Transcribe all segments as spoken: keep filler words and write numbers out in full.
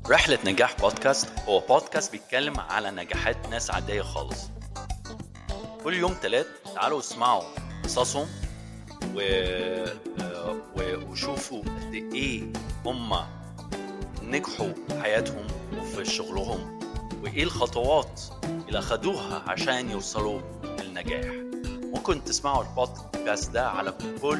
رحلة نجاح بودكاست هو بودكاست بيتكلم على نجاحات ناس عادية خالص. كل يوم تلات تعالوا اسمعوا قصصهم و... و... وشوفوا قد ايه هم نجحوا في حياتهم وفي شغلهم، وايه الخطوات اللي اخدوها عشان يوصلوا للنجاح. ممكن تسمعوا البودكاست ده على كل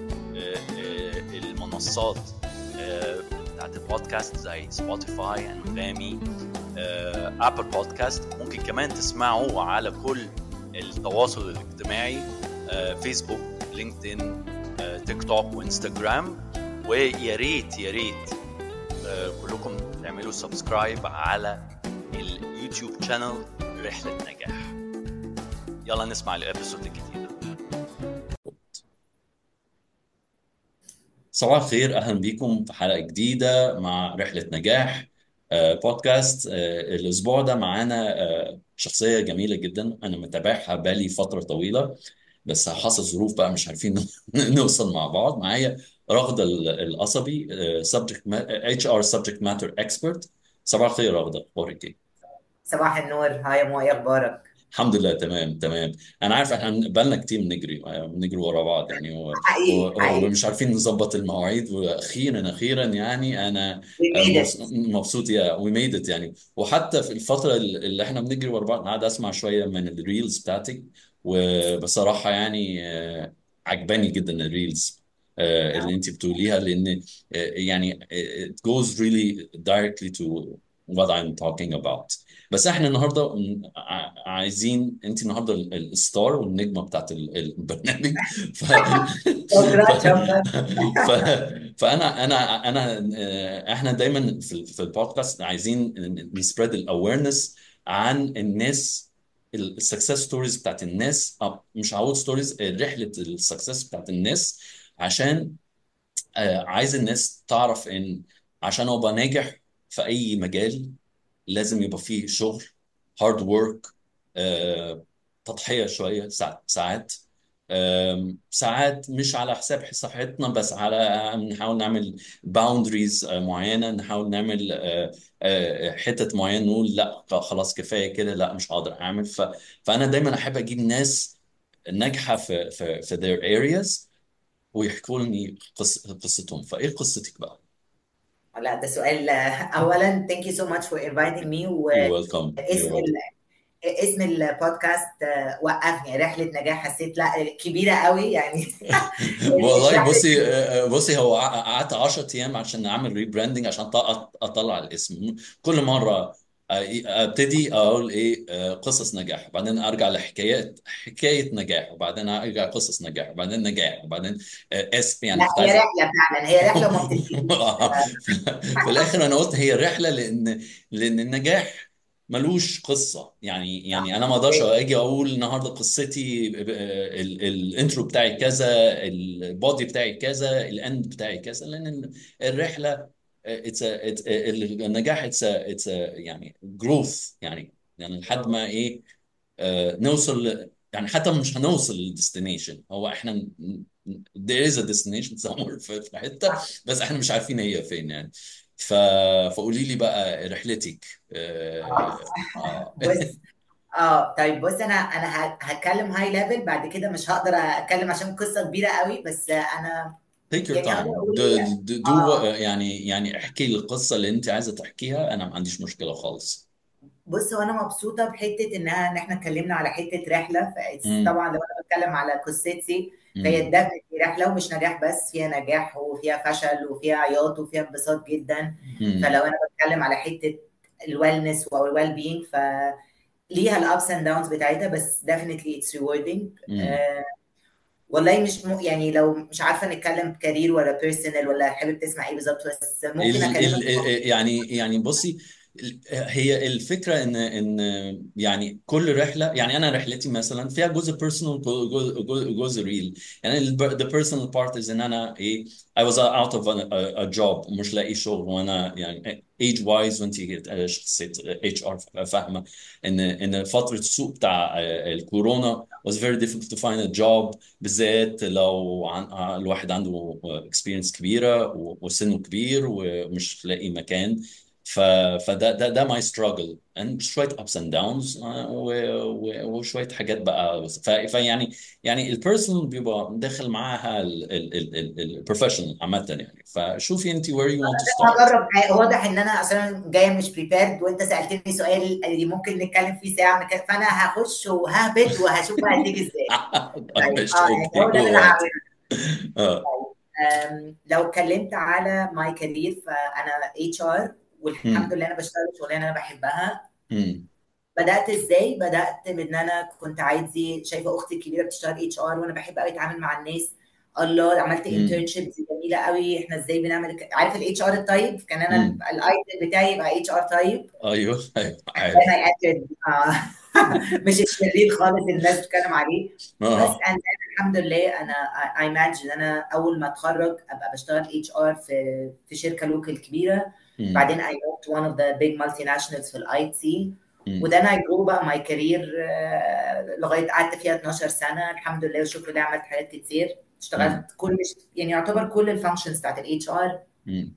المنصات بتاعت البودكاست زي سبوتيفاي، انغامي، ابل بودكاست. ممكن كمان تسمعوا على كل التواصل الاجتماعي، فيسبوك، لينكدين، تيك توك وانستغرام. ويا ريت يا ريت كلكم تعملوا سبسكرايب على اليوتيوب شانل رحلة نجاح. يلا نسمع الابيسود الجديد. صباح الخير، اهلا بيكم في حلقه جديده مع رحله نجاح آه، بودكاست. آه، الاسبوع ده معانا آه، شخصيه جميله جدا انا متابعها بالي فتره طويله، بس حصل ظروف بقى مش عارفين نوصل مع بعض. معايا رغده ال- القصبي، سبجكت اتش ار سبجكت ماتر اكسبرت. صباح الخير رغده، اخبارك ايه؟ صباح النور. هاي يا مو، ايه اخبارك؟ الحمد لله، تمام تمام. انا عارف احنا بقالنا كتير بنجري بنجري ورا بعض يعني و... حقيقي و... حقيقي. ومش عارفين نظبط المواعيد، واخيرا اخيرا يعني انا we made مبس- it. مبسوط يا وي ميد ات يعني. وحتى في الفتره اللي احنا بنجري ورا بعض قاعد اسمع شويه من الريلز بتاعتك، وبصراحه يعني آه، عجباني جدا الريلز آه، اللي انت بتقوليها، لان آه، يعني آه، it goes really directly to what I'm talking about. بس احنا النهارده م- ع- عايزين انت النهارده ال- الستار والنجمه بتاعت ال- البرنامج. ف... ف... شكرا شكرا. ف... فانا انا انا آه، احنا دايما في ال- في البودكاست عايزين نسبريد الاويرنس عن الناس، السكسس ستوريز بتاعت الناس، أو مش عاوز ستوريز، رحله السكسس بتاعت الناس، عشان آه، عايز الناس تعرف ان عشان ابقى ناجح في اي مجال لازم يبقى فيه شغل، هارد وورك، تضحية شوية ساعات ساعات آم، ساعات مش على حساب صحتنا، بس على نحاول نعمل باوندريز معينة، نحاول نعمل آه، آه، حتة معينة نقول لا خلاص كفاية كده، لا مش هقدر أعمل. ف... فأنا دايما أحب أجيب ناس ناجحة في في في their areas ويحكوا لي قص... قصتهم. فإيه قصتك بقى؟ لا، ده سؤال. اولا thank you so much for inviting me. You're welcome. You're واسم welcome. ال... اسم البودكاست آه، وقفني رحله نجاح. حسيت لا كبيره قوي يعني. والله اشرح بصي، لي. آه، آه، بصي هو ع- قعدت عشرة ايام عشان اعمل ريبراندنج، عشان أط- اطلع الاسم. كل مره آه، ابتدي اقول ايه، آه، قصص نجاح، وبعدين ارجع لحكايات حكايه نجاح، وبعدين ارجع قصص نجاح، وبعدين نجاح، وبعدين آه، اسم. يعني لا، كنت هي عايز رحله فعلا، هي رحله وما بتنتهيش. في الاخر انا قلت هي رحله، لان لان النجاح ملوش قصه. يعني يعني انا ما اقدرش صح. اجي اقول النهارده قصتي ب- ال- الانترو بتاعي كذا، البودي بتاعي كذا، الاند بتاعي كذا، لان الرحله اتس النجاح اتس اتس يعني جروث، يعني يعني لحد ما ايه آه، نوصل ل- يعني حتى مش هنوصل للديستنيشن، هو احنا ن- ن- there is a destination somewhere في في حته، بس احنا مش عارفين هي فين يعني. ف... فقولي لي بقى رحلتك. اه, آه. بص. اه طيب، بص، انا انا ه- هتكلم هاي ليفل. بعد كده مش هقدر اتكلم عشان قصه كبيره قوي، بس انا take your يعني هقدر time. اقول. do, do, do اه يعني يعني احكي لي القصه اللي انت عايزه تحكيها، انا ما عنديش مشكله خالص. بص، هو انا مبسوطه بحته انها ان احنا اتكلمنا على حته رحله. امم طبعا لو انا بتكلم على قصتي، فهي امم دفنتي رحله ومش نجاح بس، فيها نجاح وفيها فشل وفيها عياط وفيها انبساط جدا. امم فلو انا بتكلم على حته الويلنس او الويل بينج، فليها الابس اند داونز بتاعتها، بس definitely it's rewarding. امم آه والله مش م... يعني لو مش عارفه نتكلم كارير ولا بيرسونال ولا حابب تسمع ايه بالظبط، بس ممكن ال اكلمك. ال يعني يعني بصي، ال- هي الفكره ان ان يعني كل رحله، يعني انا رحلتي مثلا فيها جزء بيرسونال، جزء جزء ريل. يعني ال the personal part is ان انا ايه I was out of a, a, a job ومش لاقي شغل، وانا يعني age wise، وانت شخصيه اتش ار فاهمه ان ان فتره السوق بتاع الكورونا was very difficult to find a job، بالذات لو عن الواحد عنده اكسبيرينس كبيره و- وسنه كبير ومش لاقي مكان. ف فده ده ده ماي ستراجل اند شويه ابس اند داونز وشويه حاجات بقى. ف- فيعني يعني البيرسونال بيبقى داخل معاها البروفيشنال عامه يعني. فشوفي انت where you want to start. هجرب حاجة. واضح ان انا عشان جايه مش بريبيرد، وانت سالتني سؤال اللي ممكن نتكلم فيه ساعه، نك- فانا هخش وههبد وهشوف هتيجي ازاي. طيب ماشي اه يعني اوكي هو ده جو اللي انا اهيد. هعمله. اه. أم، لو اتكلمت على ماي كارير، فانا اتش ار، والحمد امم. لله انا بشتغل شغلانه انا بحبها. امم. بدات ازاي؟ بدات بان انا كنت عايزه، شايفه اختي الكبيره بتشتغل اتش ار وانا بحب قوي اتعامل مع الناس. الله، عملت امم. انترنشيبس جميله قوي. احنا ازاي بنعمل ك- عارف الاتش ار الطيب؟ كان انا امم. الايتل بتاعي يبقى اتش ار طيب. ايوه ايوه then عارف. I entered آه. مش الشرير خالص اللي الناس بتتكلم عليه. بس اه. and then الحمد لله انا I imagine انا اول ما اتخرج ابقى بشتغل اتش ار في في شركه لوكال كبيره. امم. بعدين I moved to one of the big multinationals في الاي تي. امم. وده I grew بقى my career آه، لغايه قعدت فيها اتناشر سنه الحمد لله والشكر لله. عملت حاجات كتير، اشتغلت امم. كل يعني يعتبر كل الفانكشنز بتاعت الاتش ار. امم.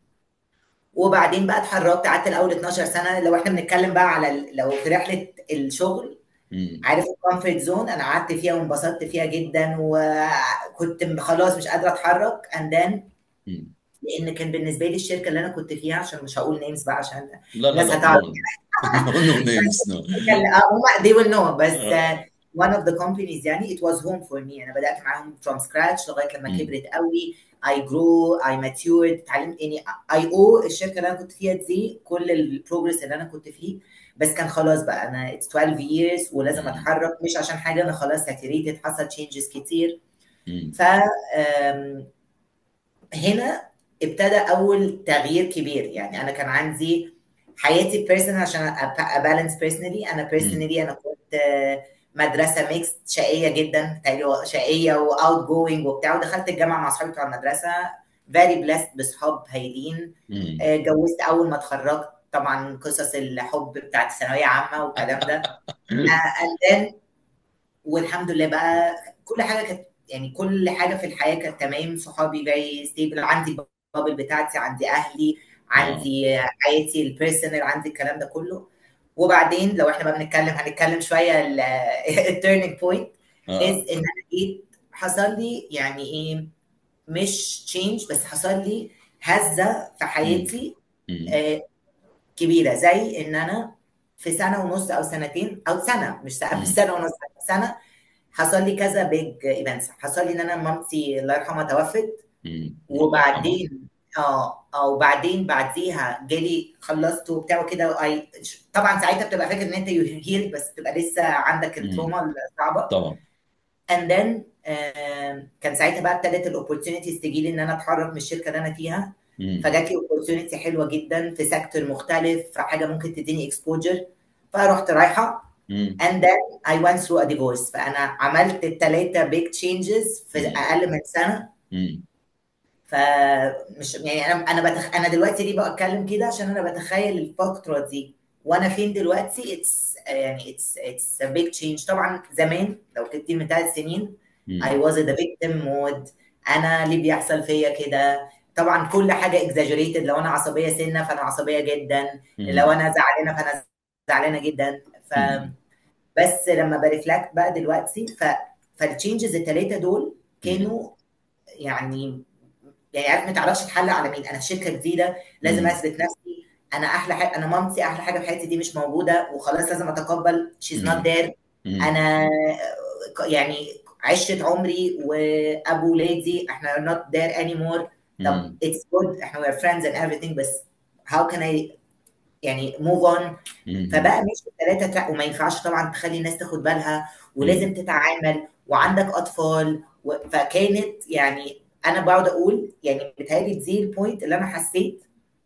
وبعدين بقى اتحركت، قعدت الاول اتناشر سنه. لو احنا بنتكلم بقى على ال- لو في رحله الشغل، امم. عارف الكومفورت زون، انا قعدت فيها وانبسطت فيها جدا وكنت م- خلاص مش قادره اتحرك. اند ذن امم. لان كان بالنسبه لي الشركه اللي انا كنت فيها، عشان مش هقول نيمز بقى عشان لا لا الناس لا هتعرف. نو. نو نو نيمز نو. الشركه اللي آه، هم they will know. بس uh, one of the companies يعني it was home for me. انا بدات معاهم from scratch لغايه لما كبرت قوي. I grew, I matured، اتعلمت يعني. I owe الشركه اللي انا كنت فيها دي كل البروجرس اللي انا كنت فيه. بس كان خلاص بقى انا it's twelve years ولازم اتحرك، مش عشان حاجه، انا خلاص ساتوريتد، حصل changes كتير. ف آم، هنا ابتدى اول تغيير كبير. يعني انا كان عندي حياتي بيرسونال عشان ابالانس بيرسونالي. انا بيرسونالي انا كنت آه، مدرسه ميكس، شقيه جدا، تقريبا شقيه واوت جوينج وبتاع. ودخلت الجامعه مع اصحابي بتوع المدرسه، فيري بليسد بصحاب هايلين. آه، اتجوزت اول ما اتخرجت، طبعا قصص الحب بتاعت الثانويه عامه والكلام ده. and then والحمد لله بقى كل حاجه كانت يعني كل حاجه في الحياه كانت تمام. صحابي جاي ستيبل، عندي البابل بتاعتي، عندي اهلي، اه. عندي حياتي البيرسونال، عندي الكلام ده كله. وبعدين لو احنا بقى بنتكلم هنتكلم شويه التيرنينج بوينت از اه. ان انا جيت حصل لي يعني ايه، مش تشينج بس حصل لي هزه في حياتي آه كبيره. زي ان انا في سنه ونص او سنتين او سنه، مش سنه مش سنه ونص، سنه، حصل لي كذا بيج ايفنتس. حصل لي ان انا مامتي الله يرحمها توفت. الله يرحمه. وبعدين اه اه وبعدين بعديها جالي خلصت وبتاع وكده. أي- طبعا ساعتها بتبقى فاكر ان انت هيل، بس بتبقى لسه عندك امم. التروما الصعبه. طبعا. and then آم، كان ساعتها بقى ابتدت الاوبورتيونيتيز تجي لي ان انا اتحرك من الشركه اللي انا فيها. امم. فجات لي اوبورتيونيتي حلوه جدا في سيكتور مختلف، في حاجه ممكن تديني اكسبوجر. فرحت رايحه. امم. and then I went through a divorce. فانا عملت الثلاثه big changes في اقل من سنه. امم. فمش يعني انا انا بتخ... انا دلوقتي ليه بتكلم كده؟ عشان انا بتخيل الفتره دي وانا فين دلوقتي. اتس يعني اتس اتس a big change. طبعا زمان لو كنت من ثلاث سنين I was in the victim mode. انا ليه بيحصل فيا كده؟ طبعا كل حاجه exaggerated. لو انا عصبيه سنه فانا عصبيه جدا، لو انا زعلانه فانا زعلانه جدا. ف بس لما بريفلكت بقى دلوقتي ف فالتشينجز الثلاثه دول كانوا يعني يعني عارف ما تعرفش تحلق على مين. انا في شركه جديده لازم اثبت نفسي. انا احلى حاجه، انا مامتي احلى حاجه في حياتي دي مش موجوده وخلاص لازم اتقبل she's not there. انا يعني عشره عمري وابو ولادي احنا not there anymore. طب it's good احنا we are friends and everything، بس how can I يعني move on. فبقى مش الثلاثه ترق، وما ينفعش طبعا تخلي الناس تاخد بالها ولازم تتعامل وعندك اطفال و... فكانت يعني انا بقعد اقول يعني بتهيألي دي البوينت اللي انا حسيت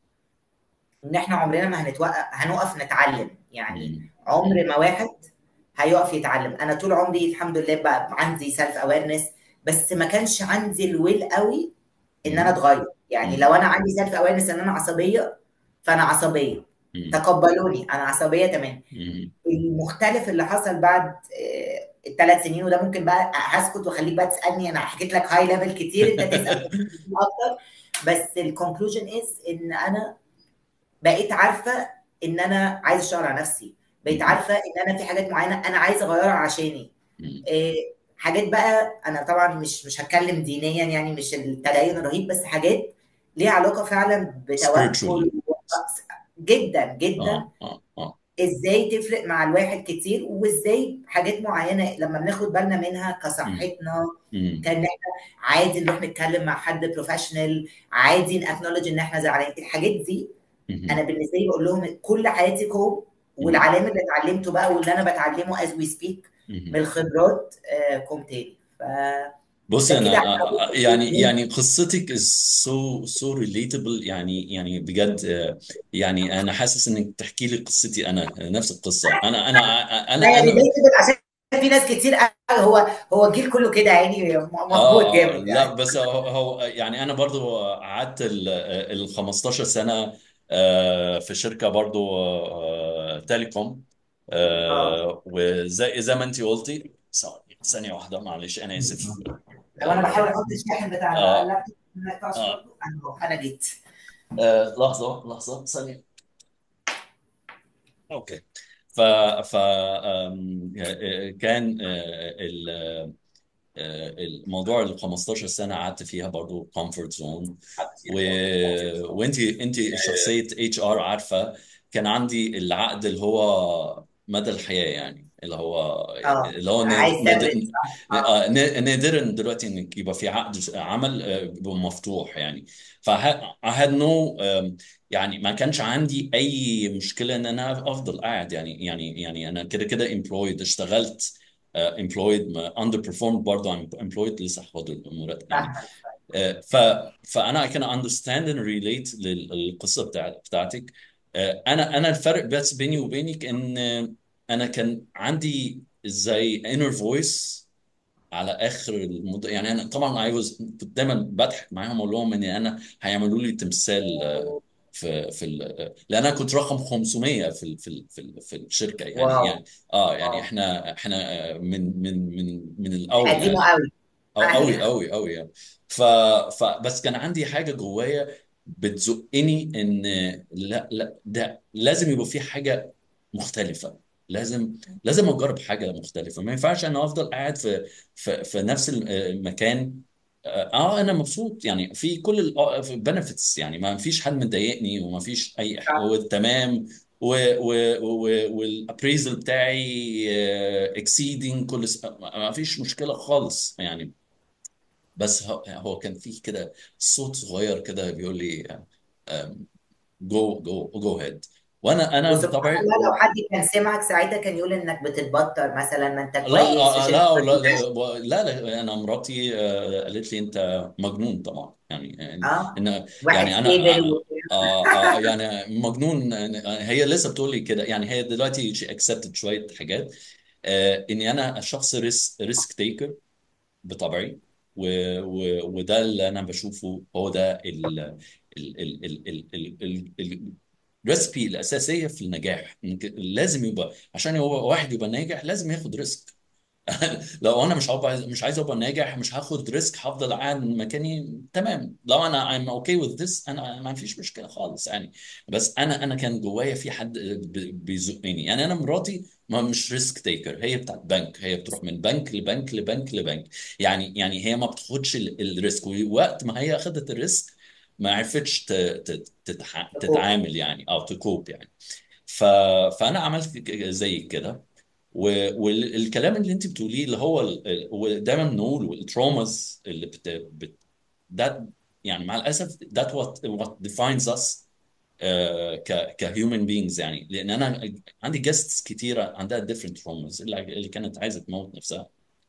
ان احنا عمرنا ما هنتوقف هنقف نتعلم. يعني عمر ما واحد هيقف يتعلم. انا طول عمري الحمد لله بقى عندي سيلف اويرنس، بس ما كانش عندي الويل قوي ان انا اتغير. يعني لو انا عندي سيلف اويرنس ان انا عصبيه فانا عصبيه، تقبلوني انا عصبيه تمام. المختلف اللي حصل بعد الثلاث سنين، وده ممكن بقى هسكت واخليك بقى تسالني. انا حكيت لك هاي ليفل كتير، انت تسال اكتر. بس الكونكلوجن از ان انا بقيت عارفه ان انا عايز اشتغل على نفسي، بقيت عارفه ان انا في حاجات معينه انا عايز اغيرها عشاني. مم. إيه، حاجات بقى انا طبعا مش مش هتكلم دينيا، يعني مش التدين الرهيب، بس حاجات ليها علاقه فعلا بتوكل spiritually. جدا جدا. اه اه اه ازاي تفرق مع الواحد كتير، وازاي حاجات معينه لما بناخد بالنا منها مم. كصحتنا، مم. كان احنا عادي نروح نتكلم مع حد بروفيشنال، عادي ناكنولج ان احنا زعلانين. الحاجات دي مم. انا بالنسبه لي بقول لهم كل حياتي كوم، مم. والعلام اللي اتعلمته بقى واللي انا بتعلمه از وي سبيك من مم. الخبرات آه، كوم تاني. فده بصي كده انا احنا آه، آه، يعني يعني قصتك is so so relatable، يعني يعني بجد، آه، يعني انا حاسس انك تحكي لي قصتي انا، نفس القصه. انا انا انا يعني انا ريليتبل عشان في ناس كتير قوي، هو هو الجيل كله كده يعني مخبوط اه اه جامد لا، يعني. بس هو, هو يعني انا برضو قعدت ال ال خمستاشر سنه آه، في شركه برضو آه، تيليكوم، اه آه، وزي زي ما انت قلتي. ثواني، ثانيه واحده معلش، انا اسف. لو انا بحاول اه احط الشاحن بتاع اه اللابتوب ما يقطعش اه برضه، انا أهو، انا جيت. آه، لحظه لحظه ثانيه. اوكي. ف ف آم، آه، كان آه، ال آه، الموضوع ال خمستاشر سنه قعدت فيها برضو كومفورت زون. و... وانت انت شخصيه اتش ار عارفه، كان عندي العقد اللي هو مدى الحياه، يعني اللي هو اه اللي هو عايز ناد- ثابت ناد- صح اه. آه، نا- نادرا دلوقتي انك يبقى في عقد عمل آه، بيبقى مفتوح يعني. ف I had no آم، يعني ما كانش عندي اي مشكله ان انا افضل قاعد، يعني يعني يعني انا كده كده employed، اشتغلت امبلويد، اندر بيرفورم برضه امبلويد، لسه هاخد المرتب يعني. فاهمه. آه، ف فانا I can understand and relate للقصه بتاع بتاعتك. آه، انا انا الفرق بس بيني وبينك ان آه، انا كان عندي زي inner voice على اخر المد... يعني انا طبعا I was كنت دايما بضحك معاهم اقول لهم ان انا هيعملوا لي تمثال آه، في في ال... آه، لان انا كنت رقم خمسمية في ال... في ال... في ال... في الشركه يعني واو. يعني اه يعني واو احنا احنا آه، من من من من الاول قديمه يعني. قوي. أو قوي ايوه قوي قوي يعني. ف... ف بس كان عندي حاجه جوايا بتزقني ان لا لا، ده لازم يبقى في حاجه مختلفه. لازم لازم اجرب حاجه مختلفه. ما ينفعش انا افضل قاعد في في, في نفس الم- المكان. اه آه، انا مبسوط يعني في كل البنفيتس، يعني ما فيش حد مضايقني وما فيش اي ح- صح. تمام. والابريزل بتاعي اكسيدنج كل س- ما فيش مشكله خالص يعني. بس هو هو كان فيه كده صوت صغير كده بيقول لي جو جو جو هيد. وانا انا وسبحان بطبعي الله لو حد كان سمعك ساعتها كان يقول انك بتتبطر مثلا، ما انت لا كويس آه، في شركه لا ما لا فيهاش. لا لا, لا انا مراتي آه، قالت لي انت مجنون طبعا، يعني يعني اه ان واحد يعني انا ستيبل و... آه آه آه، يعني مجنون. آه، هي لسه بتقول لي كده، يعني هي دلوقتي شي اكسبتد شويه حاجات. آه اني انا شخص ريسك ريسك تيكر بطبعي. و و وده اللي انا بشوفه هو ده ال ال ال ال ال ال ال الريسبي الاساسيه في النجاح. إنك لازم يبقى عشان هو واحد يبقى ناجح لازم ياخد ريسك. لو انا مش هبقى مش عايز ابقى ناجح، مش هاخد ريسك، هفضل قاعد مكاني تمام. لو انا I'm okay with this انا ما فيش مشكله خالص يعني. بس انا انا كان جوايا في حد ب- بيزقني. يعني انا مراتي ما مش ريسك تيكر، هي بتاعت بنك، هي بتروح من بنك لبنك لبنك لبنك. يعني يعني هي ما بتاخدش ال- الريسك، ووقت ما هي اخذت الريسك ما عرفتش ت- ت- تتح- تتعامل يعني او تكوب يعني. ف... فانا عملت زي كده. و- والكلام اللي انت بتقوليه اللي هو ال- ال- ودايما بنقول التروماز اللي بت... بت... ده يعني مع الاسف that what what defines us آه، ك ك human beings يعني. لان انا عندي guests كتيره عندها different traumas، اللي اللي كانت عايزه تموت نفسها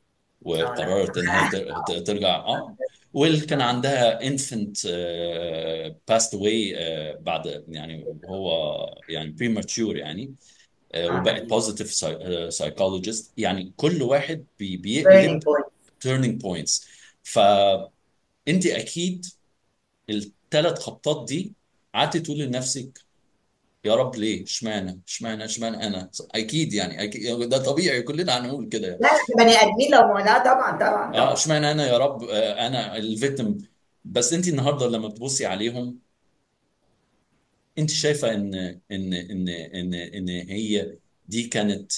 اه لا. وقررت انها تر- ت- ترجع. اه واللي كان اه عندها infant آه، passed away آه، بعد يعني هو يعني premature يعني. آه، اه وبقت حقيقي. بوزيتيف سايكولوجيست. يعني كل واحد بي- بيقلب turning point. تيرنينج بوينتس. فانت اكيد الثلاث خبطات دي قعدت تقول لنفسك يا رب ليه، اشمعنى اشمعنى اشمعنى انا. اكيد يعني اكيد ده طبيعي، كلنا هنقول كده يعني. لا احنا بني ادمين لو ما لا طبعا طبعا اه طبعا. اشمعنى انا يا رب، آه، انا الفيكتيم. بس انت النهارده لما تبصي عليهم انت شايفه ان ان ان ان ان هي دي كانت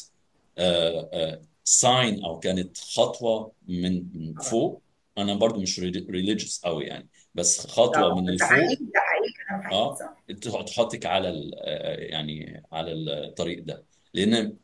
ساين او كانت خطوه من من طبعا فوق؟ انا برضو مش ريليجيوس قوي يعني، بس خطوه طبعا من ده الفوق. حقيقي، ده حقيقي كلام حقيقي اه، صح. تح- تحطك على ال- آه، يعني على الطريق ده. لان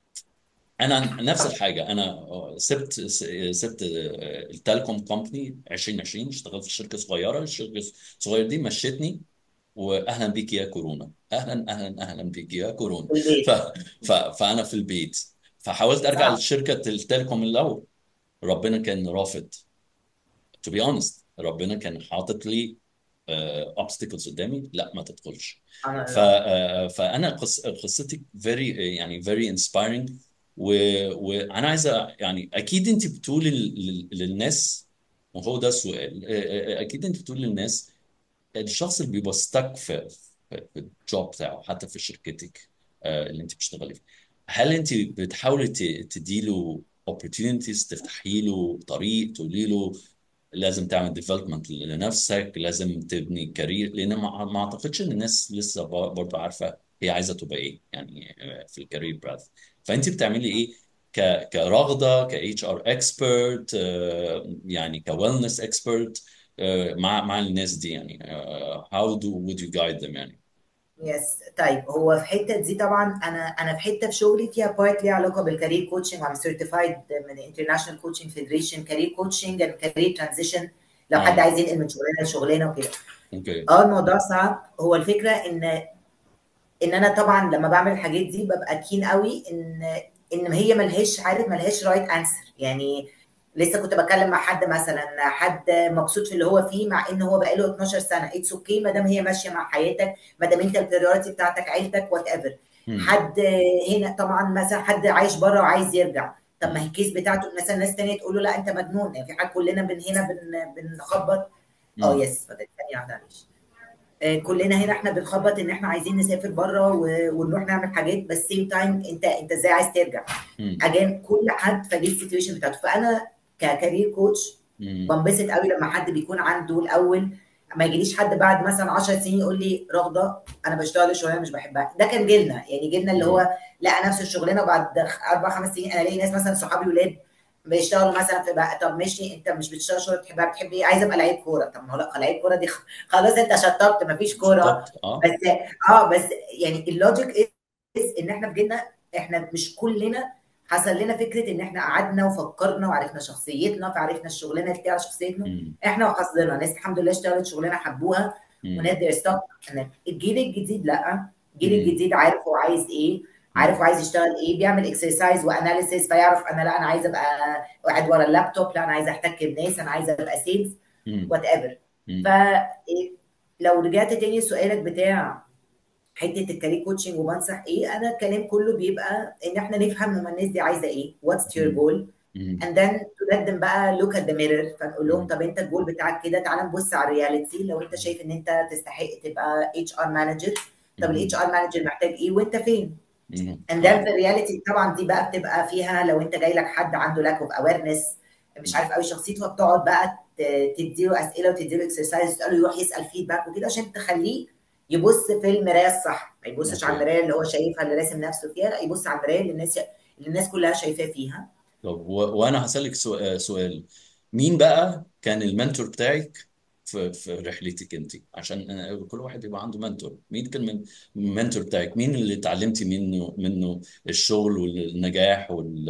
انا نفس الحاجه، انا سبت سبت التليكوم كومباني ألفين وعشرين، اشتغلت في شركه صغيره. الشركه الصغيره دي مشتني، واهلا بيك يا كورونا، اهلا اهلا اهلا بيك يا كورونا. في ف... البيت. ف... فانا في البيت، فحاولت ارجع صعب. لشركه التليكوم الاول. ربنا كان رافض. to be honest، ربنا كان حاطط لي اوبستكلز قدامي، لا ما تدخلش. سبحان ف الله. آه، فانا قص... قصتك very يعني very inspiring. و... وانا عايز أ- يعني اكيد انت بتقولي لل... للناس، وهو ده السؤال، آه، آه، اكيد انت بتقولي للناس الشخص اللي بيبقى ستك في في في الجوب بتاعه، حتى في شركتك آه، اللي انت بتشتغلي فيها، هل انت بتحاولي ت- تديله opportunities، تفتحي له طريق، تقولي له لازم تعمل ديفلوبمنت لنفسك، لازم تبني كارير؟ لان ما ما اعتقدش ان الناس لسه ب- برضه عارفه هي عايزه تبقى ايه يعني آه، في الكارير باث. فانت بتعملي ايه ك كرغده، ك اتش ار اكسبرت، يعني ك wellness اكسبرت مع مع الناس دي يعني؟ آه، how do would you guide them يعني؟ يس طيب، هو في حته دي طبعا انا انا في حته في شغلي فيها بارت ليها علاقه بالكارير كوتشنج، وعم سيرتيفايد من انترناشونال كوتشنج فيدريشن كارير كوتشنج اند كارير ترانزيشن، لو حد اه، عايز ينقل من شغلانه لشغلانه وكده. اوكي. اه الموضوع صعب. هو الفكره ان ان انا طبعا لما بعمل الحاجات دي ببقى كين قوي ان ان هي ملهاش، عارف، ملهاش رايت انسر يعني. لسه كنت بتكلم مع حد مثلا، حد مبسوط في اللي هو فيه مع ان هو بقاله اتناشر سنه، اتس اوكي ما دام هي ماشيه مع حياتك، ما دام انت البريورتي بتاعتك عيلتك وات ايفر. مم. حد هنا طبعا مثلا حد عايش بره وعايز يرجع، طب ما هي مم. الكيس بتاعته مثلا ناس تانية تقول له لا انت مجنون، يعني في حاجه كلنا من هنا بن بنخبط. اه مم. يس، فده ثانيه واحده معلش. آه، كلنا هنا احنا بنخبط ان احنا عايزين نسافر بره ونروح نعمل حاجات، بس سيم تايم انت انت ازاي عايز ترجع؟ مم. اجان كل حد فليه السيتويشن بتاعته. فانا ككارير كوتش مم. بنبسط قوي لما حد بيكون عنده الاول، ما يجيليش حد بعد مثلا عشر سنين يقول لي رغده انا بشتغل شغلانه مش بحبها. ده كان جيلنا، يعني جيلنا اللي مم. هو لقى نفس الشغلانه، وبعد اربع خمس سنين انا الاقي ناس مثلا صحابي ولاد بيشتغلوا مثلا في بقى، طب ماشي انت مش بتشتغل شغل بتحبها، بتحب ايه؟ عايز ابقى لعيب كوره. طب ما هو لا، لعيب كوره دي خلاص انت شطبت، مفيش كوره. شطبت. اه. بس اه بس يعني اللوجيك از ان احنا في جيلنا، احنا مش كلنا حصل لنا فكره ان احنا قعدنا وفكرنا وعرفنا شخصيتنا، فعرفنا الشغلانه اللي على شخصيتنا. مم. احنا وحظنا ناس الحمد لله اشتغلت شغلانه حبوها مم. وناس دير ستوب. الجيل الجديد لا، الجيل مم. الجديد عارف هو عايز ايه، عارف مم. هو عايز يشتغل ايه، بيعمل اكسرسايز واناليسيس فيعرف انا لا انا عايز ابقى قاعد ورا اللابتوب، لا انا عايز احتك بناس، انا عايز ابقى سيلز مم. وات ايفر. ف مم. لو رجعت تاني لسؤالك بتاع حته الكارير كوتشنج وبنصح ايه، انا الكلام كله بيبقى ان احنا نفهم هما الناس دي عايزه ايه، واتس يور مم. جول، مم. and then to let them بقى look at the mirror، فنقول لهم مم. طب انت الجول بتاعك كده، تعال نبص على الرياليتي. لو انت شايف ان انت تستحق تبقى اتش ار مانجر، طب الاتش مم. ار مانجر محتاج ايه وانت فين؟ مم. and then اه. في الرياليتي طبعا دي بقى بتبقى فيها، لو انت جاي لك حد عنده lack of awareness مش عارف قوي شخصيته، فبتقعد بقى ت- تديله اسئله وتديله اكسرسايز، تساله يروح يسال فيدباك وكده عشان تخليه يبص في المرايه الصح، ما يبصش على اوكي. المرايه اللي هو شايفها اللي راسم نفسه فيها، لا يبص على المرايه اللي الناس اللي الناس كلها شايفاه فيها. طب و... وانا هسألك سؤال, سؤال مين بقى كان المنتور بتاعك في في رحلتك انت؟ عشان أنا كل واحد يبقى عنده منتور. مين كان من المنتور بتاعك؟ مين اللي اتعلمتي منه منه الشغل والنجاح وال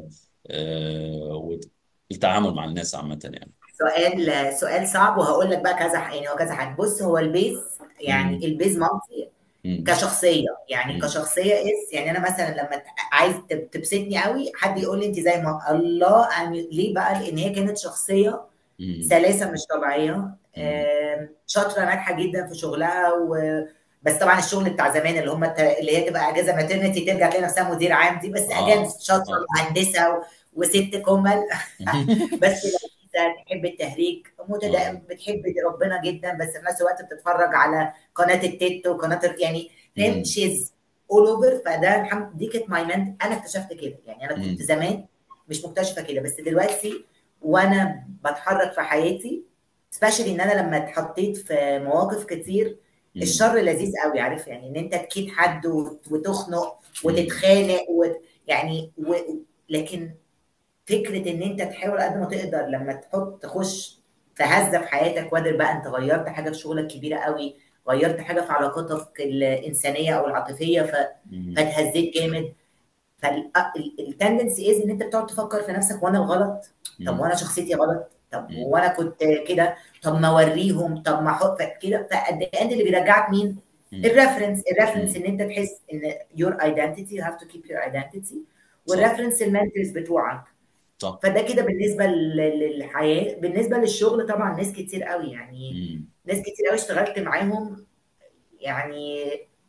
آه، والتعامل مع الناس عامة يعني؟ سؤال سؤال صعب، وهقول لك بقى كذا ح- يعني هو كذا حاجه. بص هو البيز، يعني مم. البيز مامتي مم. كشخصيه، يعني مم. كشخصيه اس يعني انا مثلا لما ت- عايز تب- تبسطني قوي حد يقول لي انت زي ما الله يعني، ليه بقى؟ لان هي كانت شخصيه مم. سلاسه مش طبيعيه، مم. آم، شاطره ناجحه جدا في شغلها و... بس طبعا الشغل بتاع زمان اللي هم الت- اللي هي تبقى اجازه ماترنتي ترجع تلاقي نفسها مدير عام دي، بس اجان اه. شاطره اه. مهندسه و... وست كمل بس لذيذه، بتحب التهريج، متدا... اه. بتحب ربنا جدا، بس في نفس الوقت بتتفرج على قناه التيت وقناه ال- يعني فاهم مم. شيز اول اوفر. فده الحمد دي كانت ماي مان. انا اكتشفت كده، يعني انا كنت مم. زمان مش مكتشفه كده، بس دلوقتي وانا بتحرك في حياتي سبيشالي ان انا لما اتحطيت في مواقف كتير مم. الشر لذيذ قوي، عارف يعني ان انت تكيد حد وت- وتخنق مم. وتتخانق وت... يعني و... لكن فكره ان انت تحاول قد ما تقدر لما تحط تخش تهذب حياتك، وقدر بقى انت غيرت حاجه في شغلك كبيره قوي، غيرت حاجه في علاقاتك الانسانيه او العاطفيه ف... مم. فاتهزيت جامد. فالتندنسي از ان انت بتقعد تفكر في نفسك، وانا الغلط؟ طب مم. وانا شخصيتي غلط؟ طب مم. وانا كنت كده؟ طب ما اوريهم؟ طب ما احط كده؟ فقد اند اللي بيرجعك مين؟ مم. الريفرنس. الريفرنس مم. ان انت تحس ان your identity you have to keep your identity، صح والريفرنس المنتورز بتوعك. صح. فده كده بالنسبه لل- للحياه. بالنسبه للشغل طبعا ناس كتير قوي، يعني مم. ناس كتير قوي اشتغلت معاهم. يعني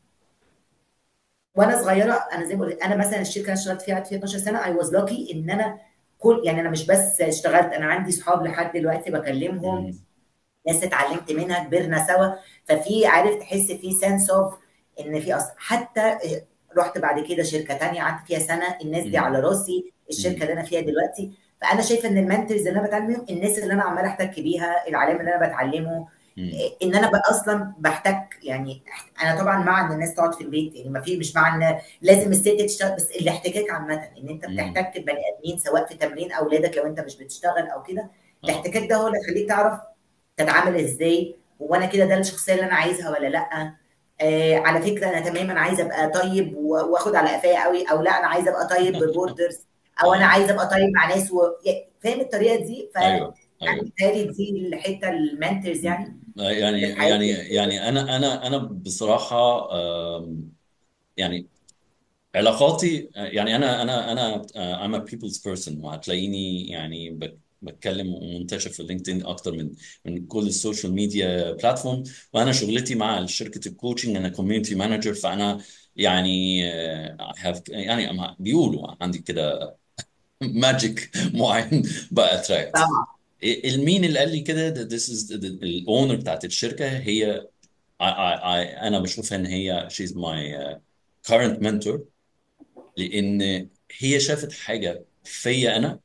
وانا صغيره، انا زي ما قلت، انا مثلا الشركه اللي أنا اشتغلت فيها قعدت فيها اتناشر سنه، اي واز لاكي ان انا كل يعني انا مش بس اشتغلت، انا عندي صحاب لحد دلوقتي بكلمهم، مم. ناس اتعلمت منها، كبرنا سوا. ففي عارف تحس في سنس اوف ان في اصلا. حتى رحت بعد كده شركه تانية قعدت فيها سنه، الناس دي مم. على راسي. الشركه مم. اللي انا فيها دلوقتي، فانا شايفه ان المنتورز اللي انا بتعلم منهم، الناس اللي انا عمال احتك بيها، العلام اللي انا بتعلمه، مم. ان انا بقى اصلا بحتك. يعني انا طبعا مع ان الناس تقعد في البيت، يعني ما في، مش مع ان لازم الست تشتغل، بس الاحتكاك عامه ان انت مم. بتحتك ببني ادمين، سواء في تمرين اولادك لو انت مش بتشتغل او كده. اه الاحتكاك ده هو اللي يخليك تعرف تتعامل ازاي، هو انا كده ده الشخصيه اللي انا عايزها ولا لا. آه على فكره انا تماما عايزه ابقى طيب و- واخد على قفايا قوي، او لا انا عايزه ابقى طيب ببوردرز، او انا اه عايزه ابقى طيب مع ناس و... يعني فاهم الطريقه دي. ف ايوه يعني ايوه. بالتالي دي الحته المنتورز يعني يعني اللي في حياتي. يعني يعني انا انا انا بصراحه آم، يعني علاقاتي يعني انا انا انا I'm a people's person، وهتلاقيني يعني بك- بتكلم ومنتشر في لينكدين اكتر من من كل السوشيال ميديا بلاتفورم. وانا شغلتي مع شركه الكوتشنج، انا كوميونتي مانجر. فانا يعني آه، I have يعني أما بيقولوا عندي كده ماجيك معين باتراكت. طبعا. المين اللي قال لي كده؟ this is الاونر بتاعت الشركه. هي I, I, I, انا بشوفها ان هي she's my uh, current mentor، لان هي شافت حاجه فيا انا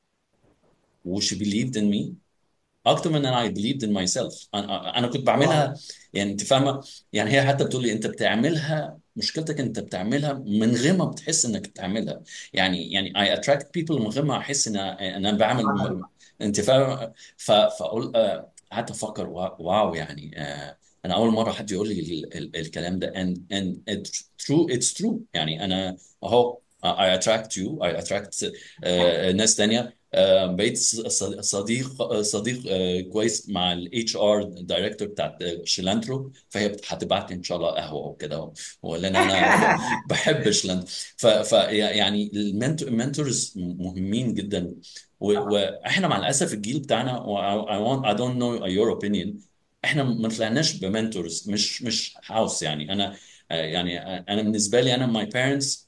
و she believed in me اكتر من ان I believed in myself. انا انا كنت واو. بعملها، يعني انت فاهمه. يعني هي حتى بتقول لي انت بتعملها، مشكلتك انت بتعملها من غير ما بتحس انك بتعملها. يعني يعني I attract people من غير ما احس ان ان انا بعمل سبحان م- الله. انت فاهم. ف- فاقول آه، قعدت افكر وا- واو يعني آه، انا اول مره حد يقول لي ال ال الكلام ده and and it's true it's true. يعني انا اهو I attract you I attract آه، ناس تانية. آه، بقيت ص- صديق صديق آه، كويس مع الاتش ار دايركتور بتاعت شيلانترو. فهي بت- هتبعت لي ان شاء الله قهوه وكده، ولان انا ب- بحب شيلانترو. ف ف يعني المنتورز مهمين جدا. و- واحنا مع الاسف الجيل بتاعنا و I I want I don't know your opinion. احنا ما طلعناش بمنتورز، مش مش هاوس. يعني انا آه، يعني آه، انا بالنسبه لي انا my parents،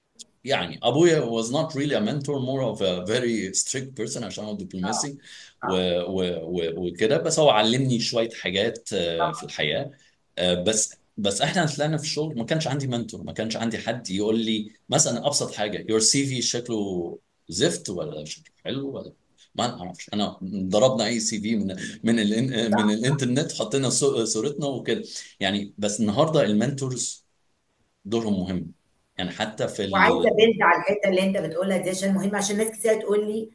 يعني ابويا was not really a mentor, more of a very strict person عشان هو اه. دبلوماسي و اه. و و وكده. بس هو علمني شوية حاجات آه، في طبعا. الحياة. آه، بس بس احنا طلعنا في الشغل ما كانش عندي منتور، ما كانش عندي حد يقول لي مثلا ابسط حاجة your سي في شكله زفت ولا شكله حلو ولا ما اعرفش. انا ضربنا اي سي في من من الان من الانترنت، حطينا صو- صورتنا وكده. يعني بس النهارده المنتورز دورهم مهم، يعني حتى في وعايزه ال... بنت على الحته اللي انت بتقولها دي عشان مهمه، عشان ناس كتير تقول لي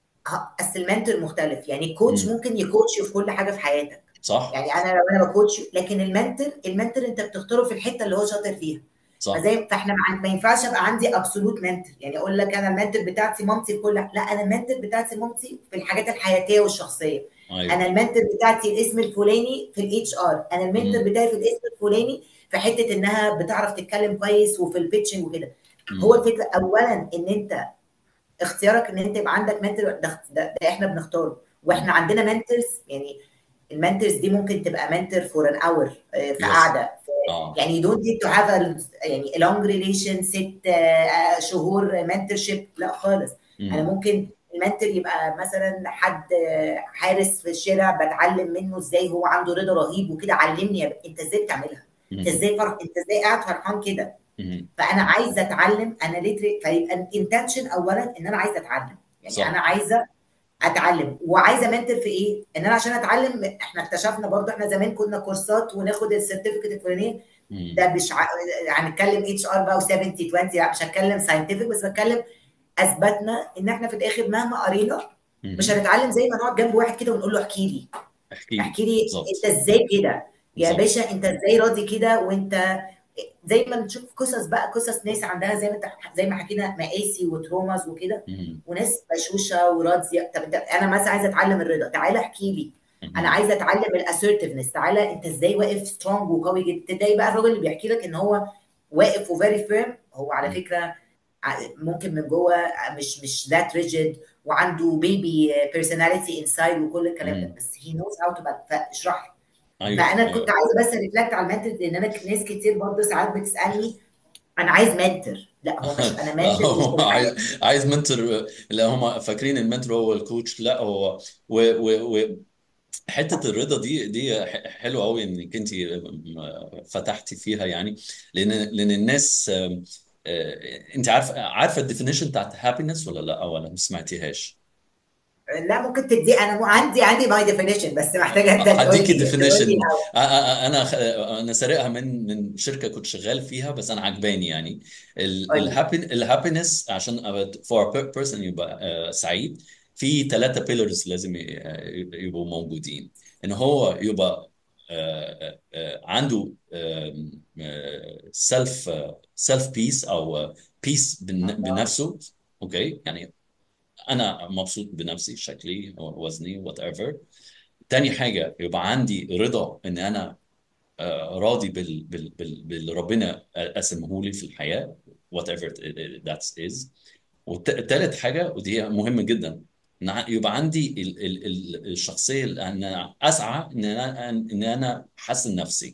ه- اصل المنتور مختلف. يعني الكوتش مم. ممكن يكوتش في كل حاجه في حياتك. صح يعني انا لو انا بكوتش، لكن المنتور المنتور انت بتختاره في الحته اللي هو شاطر فيها. صح. فزي فاحنا مع... ما ينفعش ابقى عندي ابسولوت منتور، يعني اقول لك انا المنتور بتاعتي مامتي في كل. لا، انا المنتور بتاعتي مامتي في الحاجات الحياتيه والشخصيه. ايوه. انا المنتور بتاعتي الاسم الفلاني في الاتش ار. انا المنتور مم. بتاعي في الاسم الفلاني في حته انها بتعرف تتكلم كويس وفي البيتشنج وكده. هو مم. الفكره اولا ان انت اختيارك ان انت يبقى عندك منتور ده, ده, ده احنا بنختاره. مم. واحنا عندنا منتورز، يعني المنتورز دي ممكن تبقى منتور فور ان اور في يس. قعده في، اه. يعني you don't need to have a يعني a long relation ست آه، شهور منتورشيب، لا خالص. انا مم. ممكن المنتور يبقى مثلا حد آه، حارس في الشارع بتعلم منه ازاي هو عنده رضا رهيب وكده، علمني يا ب- انت ازاي بتعملها، انت مم. ازاي فرح، انت ازاي قاعد فرحان كده. مم. فانا عايزه اتعلم انا ليتري. فيبقى الانتنشن اولا ان انا عايزه اتعلم، يعني انا صح. عايزه اتعلم وعايزه منتور في ايه؟ ان انا عشان اتعلم، احنا اكتشفنا برضو احنا زمان كنا كورسات وناخد السيرتيفيكت الفلانيه. مم. ده مش ع- هنتكلم اتش ار بقى و70 عشرين، لا مش هتكلم ساينتفك، بس بتكلم اثبتنا ان احنا في الاخر مهما قرينا مش مم. هنتعلم زي ما نقعد جنب واحد كده ونقول له احكي لي احكي لي احكي لي انت بالظبط ازاي كده يا بالظبط. باشا، انت ازاي راضي كده، وانت زي ما نشوف قصص بقى، قصص ناس عندها زي ما انت زي ما حكينا مقاسي وتروماز وكده، مم. وناس بشوشه وراضيه. طب انت، انا مثلا عايزه اتعلم الرضا، تعالى احكي لي. انا مم. عايزه اتعلم الاسيرتيفنس، تعالى انت ازاي واقف سترونج وقوي جدا. تلاقي بقى الراجل اللي بيحكي لك ان هو واقف وفيري فيرم، هو على مم. فكره ع- ممكن من جوه مش مش ذات ريجيد، وعنده بيبي بيرسوناليتي انسايد وكل الكلام ده، مم. بس هي نوز هاو تو. فاشرح لي. ايوه فانا كنت ايوه. عايزه بس ريفلكت على المنتور، لان انا ناس كتير برضه ساعات بتسالني انا عايز منتور. لا هو مش انا لا منتور مش هو بالحاجات. عايز عايز منتور. لا هم فاكرين المنتور هو الكوتش. لا هو و و و حته الرضا دي دي ح- حلوه قوي انك انت فتحتي فيها يعني. لان لان الناس آم، آه، انت عارفه عارفه الديفينيشن بتاعت هابينس ولا لا، ولا ما سمعتيهاش؟ لا ممكن تدي، انا م- عندي عندي ماي ديفينيشن، بس محتاجه انت تقول هديكي لي تقول لي ديفينيشن. الأول. انا خ- انا سارقها من من شركه كنت شغال فيها، بس انا عجباني يعني. قول لي. الهابينس عشان فور بيرسون يبقى آه، سعيد، في ثلاثه بيلرز لازم ي- يبقوا موجودين. ان هو يبقى آه، آه، عنده سيلف سيلف بيس، او بيس الله. بنفسه. اوكي يعني انا مبسوط بنفسي، شكلي وزني وات ايفر. تاني حاجة يبقى عندي رضا ان انا آه، راضي بال بال بال باللي ربنا قسمه لي في الحياة whatever that is. والتالت حاجة ودي مهمة جدا، ان ع- يبقى عندي ال ال ال الشخصية اللي انا اسعى ان انا ان انا احسن نفسي.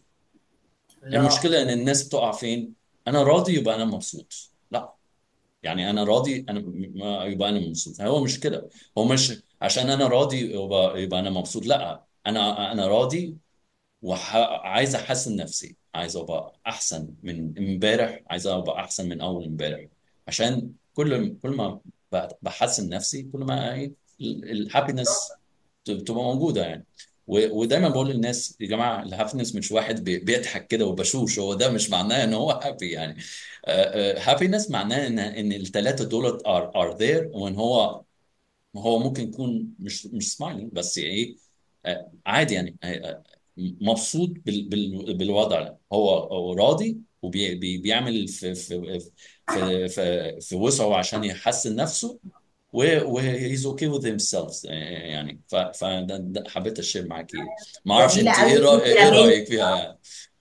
الله. المشكلة ان الناس بتقع فين؟ انا راضي يبقى انا مبسوط. لا، يعني انا راضي انا ما يبقى انا مبسوط. هو مش كده. هو مش عشان انا راضي يبقى, يبقى انا مبسوط. لا، انا انا راضي وعايز احسن نفسي، عايز ابقى احسن من امبارح، عايز ابقى احسن من اول امبارح. عشان كل كل ما بحسن نفسي كل ما ايه الهابينس تبقى موجوده يعني. و- ودايما بقول للناس يا جماعه الهابينس مش واحد بي- بيضحك كده وبشوش، هو ده مش معناه ان هو هابي يعني. هابينس معناه ان ان الثلاثه دولت ار ار ذير، وان هو هو ممكن يكون مش مش سمايلينج بس ايه، آه، عادي يعني. آه، آه، مبسوط بال بال بالوضع ده. هو هو راضي وبيعمل في في في في في وسعه عشان يحسن نفسه، وهيز اوكي وذ هيم سيلف يعني. ف فده ده حبيت اشير معاكي. ما اعرفش جميله انت قوي ايه رأي انت ايه لميت. رايك فيها يعني.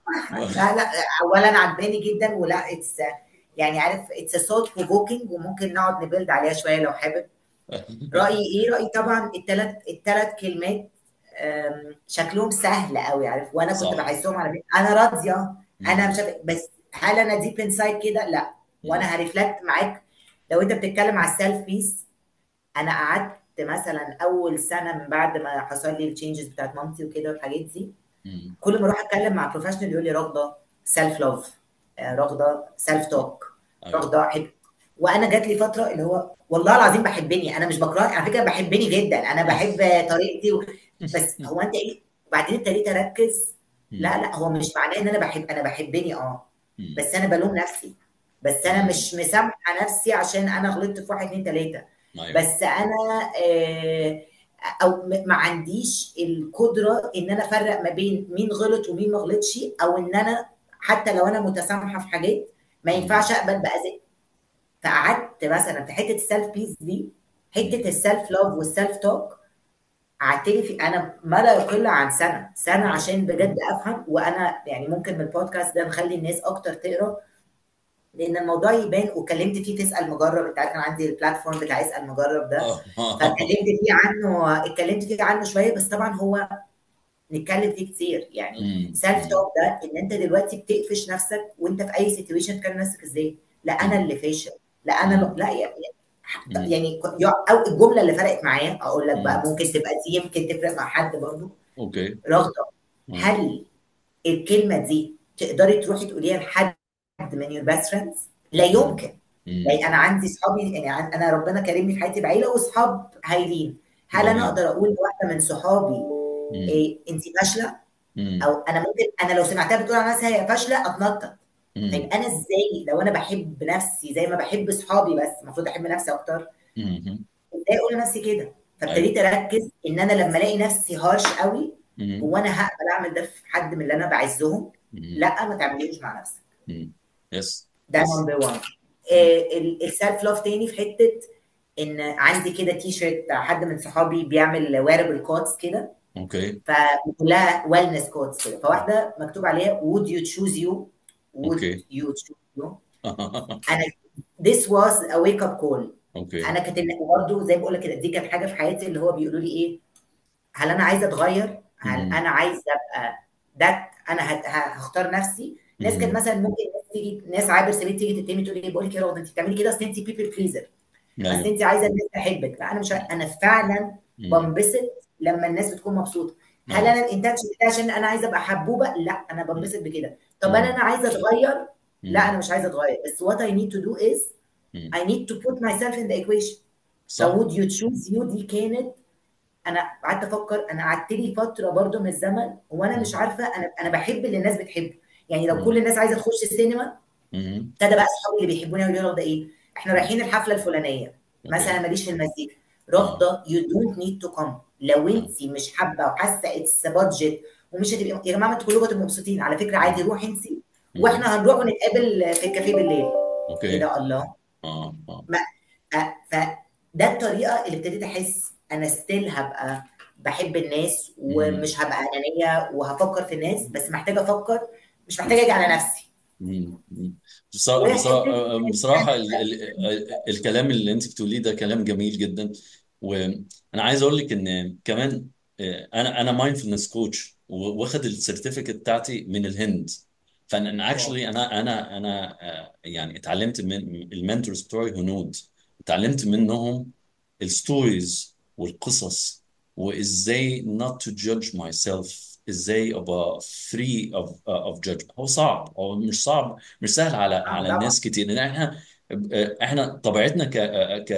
لا لا، اولا عجباني جدا، ولا اتس يعني عارف اتس صوت بروفوكينج، وممكن نقعد نبيلد عليها شويه لو حابب. رايي ايه؟ رايي طبعا الثلاث الثلاث كلمات أم، شكلهم سهل قوي عارف، وانا كنت صح. بحسهم على فكره انا راضيه. انا مم. مش عارف- بس هل انا ديب انسايد كده؟ لا. وانا مم. هرفلكت معاك. لو انت بتتكلم على السيلف بيس، انا قعدت مثلا اول سنه من بعد ما حصل لي التشينجز بتاعت مامتي وكده والحاجات دي، مم. كل ما اروح اتكلم مع بروفيشنال يقول لي رغده سيلف لاف، رغده سيلف توك، ايوه. رغده حب. وانا جات لي فتره اللي هو والله العظيم بحبني، انا مش بكرهك على فكره، بحبني جدا، انا بحب طريقتي و... بس هو انت ايه؟ وبعدين ابتديت اركز. لا مم. لا، هو مش معناه ان انا بحب، انا بحبني اه، مم. بس انا بلوم نفسي، بس انا مم. مش مسامحه نفسي عشان انا غلطت في واحد اتنين تلاته. ايوه. بس انا آه او م- ما عنديش القدره ان انا افرق ما بين مين غلط ومين ما غلطش، او ان انا حتى لو انا متسامحه في حاجات ما مم. ينفعش اقبل باذى. فقعدت مثلا في حته السيلف بيس دي، حته مم. السيلف لاف والسيلف توك، قعدت لي في انا ما لا يقل عن سنه سنه ايوه. عشان بجد افهم. وانا يعني ممكن من البودكاست ده نخلي الناس اكتر تقرا، لان الموضوع يبان. وكلمت فيه تسال مجرب، انت عارف كان عندي البلاتفورم بتاع اسال مجرب ده، اه. فاتكلمت فيه عنه اتكلمت فيه عنه شويه. بس طبعا هو نتكلم فيه كتير يعني. مم. سيلف مم. توك ده ان انت دلوقتي بتقفش نفسك وانت في اي سيتويشن تكلم نفسك ازاي؟ لا انا مم. اللي فاشل، لا انا مم. ل... لا يعني مم. يعني او الجمله اللي فرقت معايا اقول لك بقى، مم. ممكن تبقى دي يمكن تفرق مع حد برضه. اوكي. رغده، مم. هل الكلمه دي تقدري تروحي تقوليها لحد من يور بيست فريندز؟ لا مم. يمكن. مم. يعني انا عندي صحابي، يعني انا ربنا كرمني في حياتي بعيله واصحاب هايلين، هل انا جميل. اقدر اقول لواحده من صحابي مم. إيه انت فاشله؟ مم. او انا ممكن انا لو سمعتها بتقول على نفسها هي فاشله اتنطط. طيب مم. انا ازاي لو انا بحب نفسي زي ما بحب صحابي بس المفروض احب نفسي اكتر، مم. ازاي اقول لنفسي كده؟ ايوه. فابتديت اركز ان انا لما الاقي نفسي هارش قوي مم. هو انا هقبل اعمل ده في حد من اللي انا بعزهم؟ مم. لا، ما تعمليش مع نفسك. مم. يس ده يس. نمبر واحد. مم. السيلف لاف تاني في حته ان عندي كده تي شيرت حد من صحابي بيعمل ويربل كوتس كده، اوكي. فكلها ويلنس كوتس كده، فواحده مكتوب عليها would you choose you would اوكي. you choose you. انا this was a wake up call. اوكي. انا كانت برضه زي ما بقول لك كده، دي كانت حاجه في حياتي اللي هو بيقولوا لي ايه، هل انا عايزه اتغير؟ هل مم. انا عايزه ابقى ده؟ انا هت- ه- هختار نفسي. ناس كانت مم. مثلا ممكن ناس تيجي، ناس عابر سبيل تيجي تتهمي تقول لي بقول لك يا رغد انت بتعملي كده اصل انت بيبل بليزر، اصل ايوه. انت عايزه الناس تحبك. لا انا مش ع- انا فعلا مم. بنبسط لما الناس بتكون مبسوطه. هل اه. انا الانتنشن بتاعي عشان انا عايزه ابقى حبوبه؟ لا انا مم. بنبسط بكده. طب انا مم. انا عايزه اتغير؟ لا مم. انا مش عايزه اتغير، بس what I need to do is مم. I need to put myself in the equation. ف صح. would you choose you دي كانت، انا قعدت افكر، انا قعدت لي فتره برضو من الزمن وانا مش مم. عارفه انا انا بحب اللي الناس بتحبه. يعني لو كل مم. الناس عايزه تخش السينما، مم. ابتدى بقى اصحابي اللي بيحبوني يقولوا لي رغده ايه، احنا مم. رايحين الحفله الفلانيه مثلا، اوكي. أنا ماليش في المزيكا، اه. رغده يو دونت نيد تو كم. لو اه. انت مش حابه وحاسه اتس بادجت ومش هتبقي يا جماعه انتوا كلكم تبقوا مبسوطين على فكره، عادي مم. روحي انت مم. واحنا هنروح ونتقابل في الكافيه بالليل. ايه اوكي. ده؟ الله. اه. اه. ما ف... فده الطريقه اللي ابتديت احس انا ستيل هبقى بحب الناس مم. ومش هبقى انانيه وهفكر في الناس، بس محتاجه افكر، مش محتاجه اجي على نفسي. مم. مم. بصراحة وحته بصراحة بصراحة ال ال الكلام اللي انت بتقوليه ده كلام جميل جدا. وانا عايز اقول لك ان كمان آه، انا انا مايندفولنس كوتش واخد السيرتيفيكت بتاعتي من الهند. فانا واو. اكشلي انا انا انا آه، يعني اتعلمت من المنتورز بتوعي هنود. اتعلمت منهم الستوريز والقصص، وازاي not to judge myself، ازاي ابقى free of of judgment. هو صعب، هو مش صعب، مش سهل على اه على طبعا. الناس كتير، لان احنا احنا طبيعتنا ك ك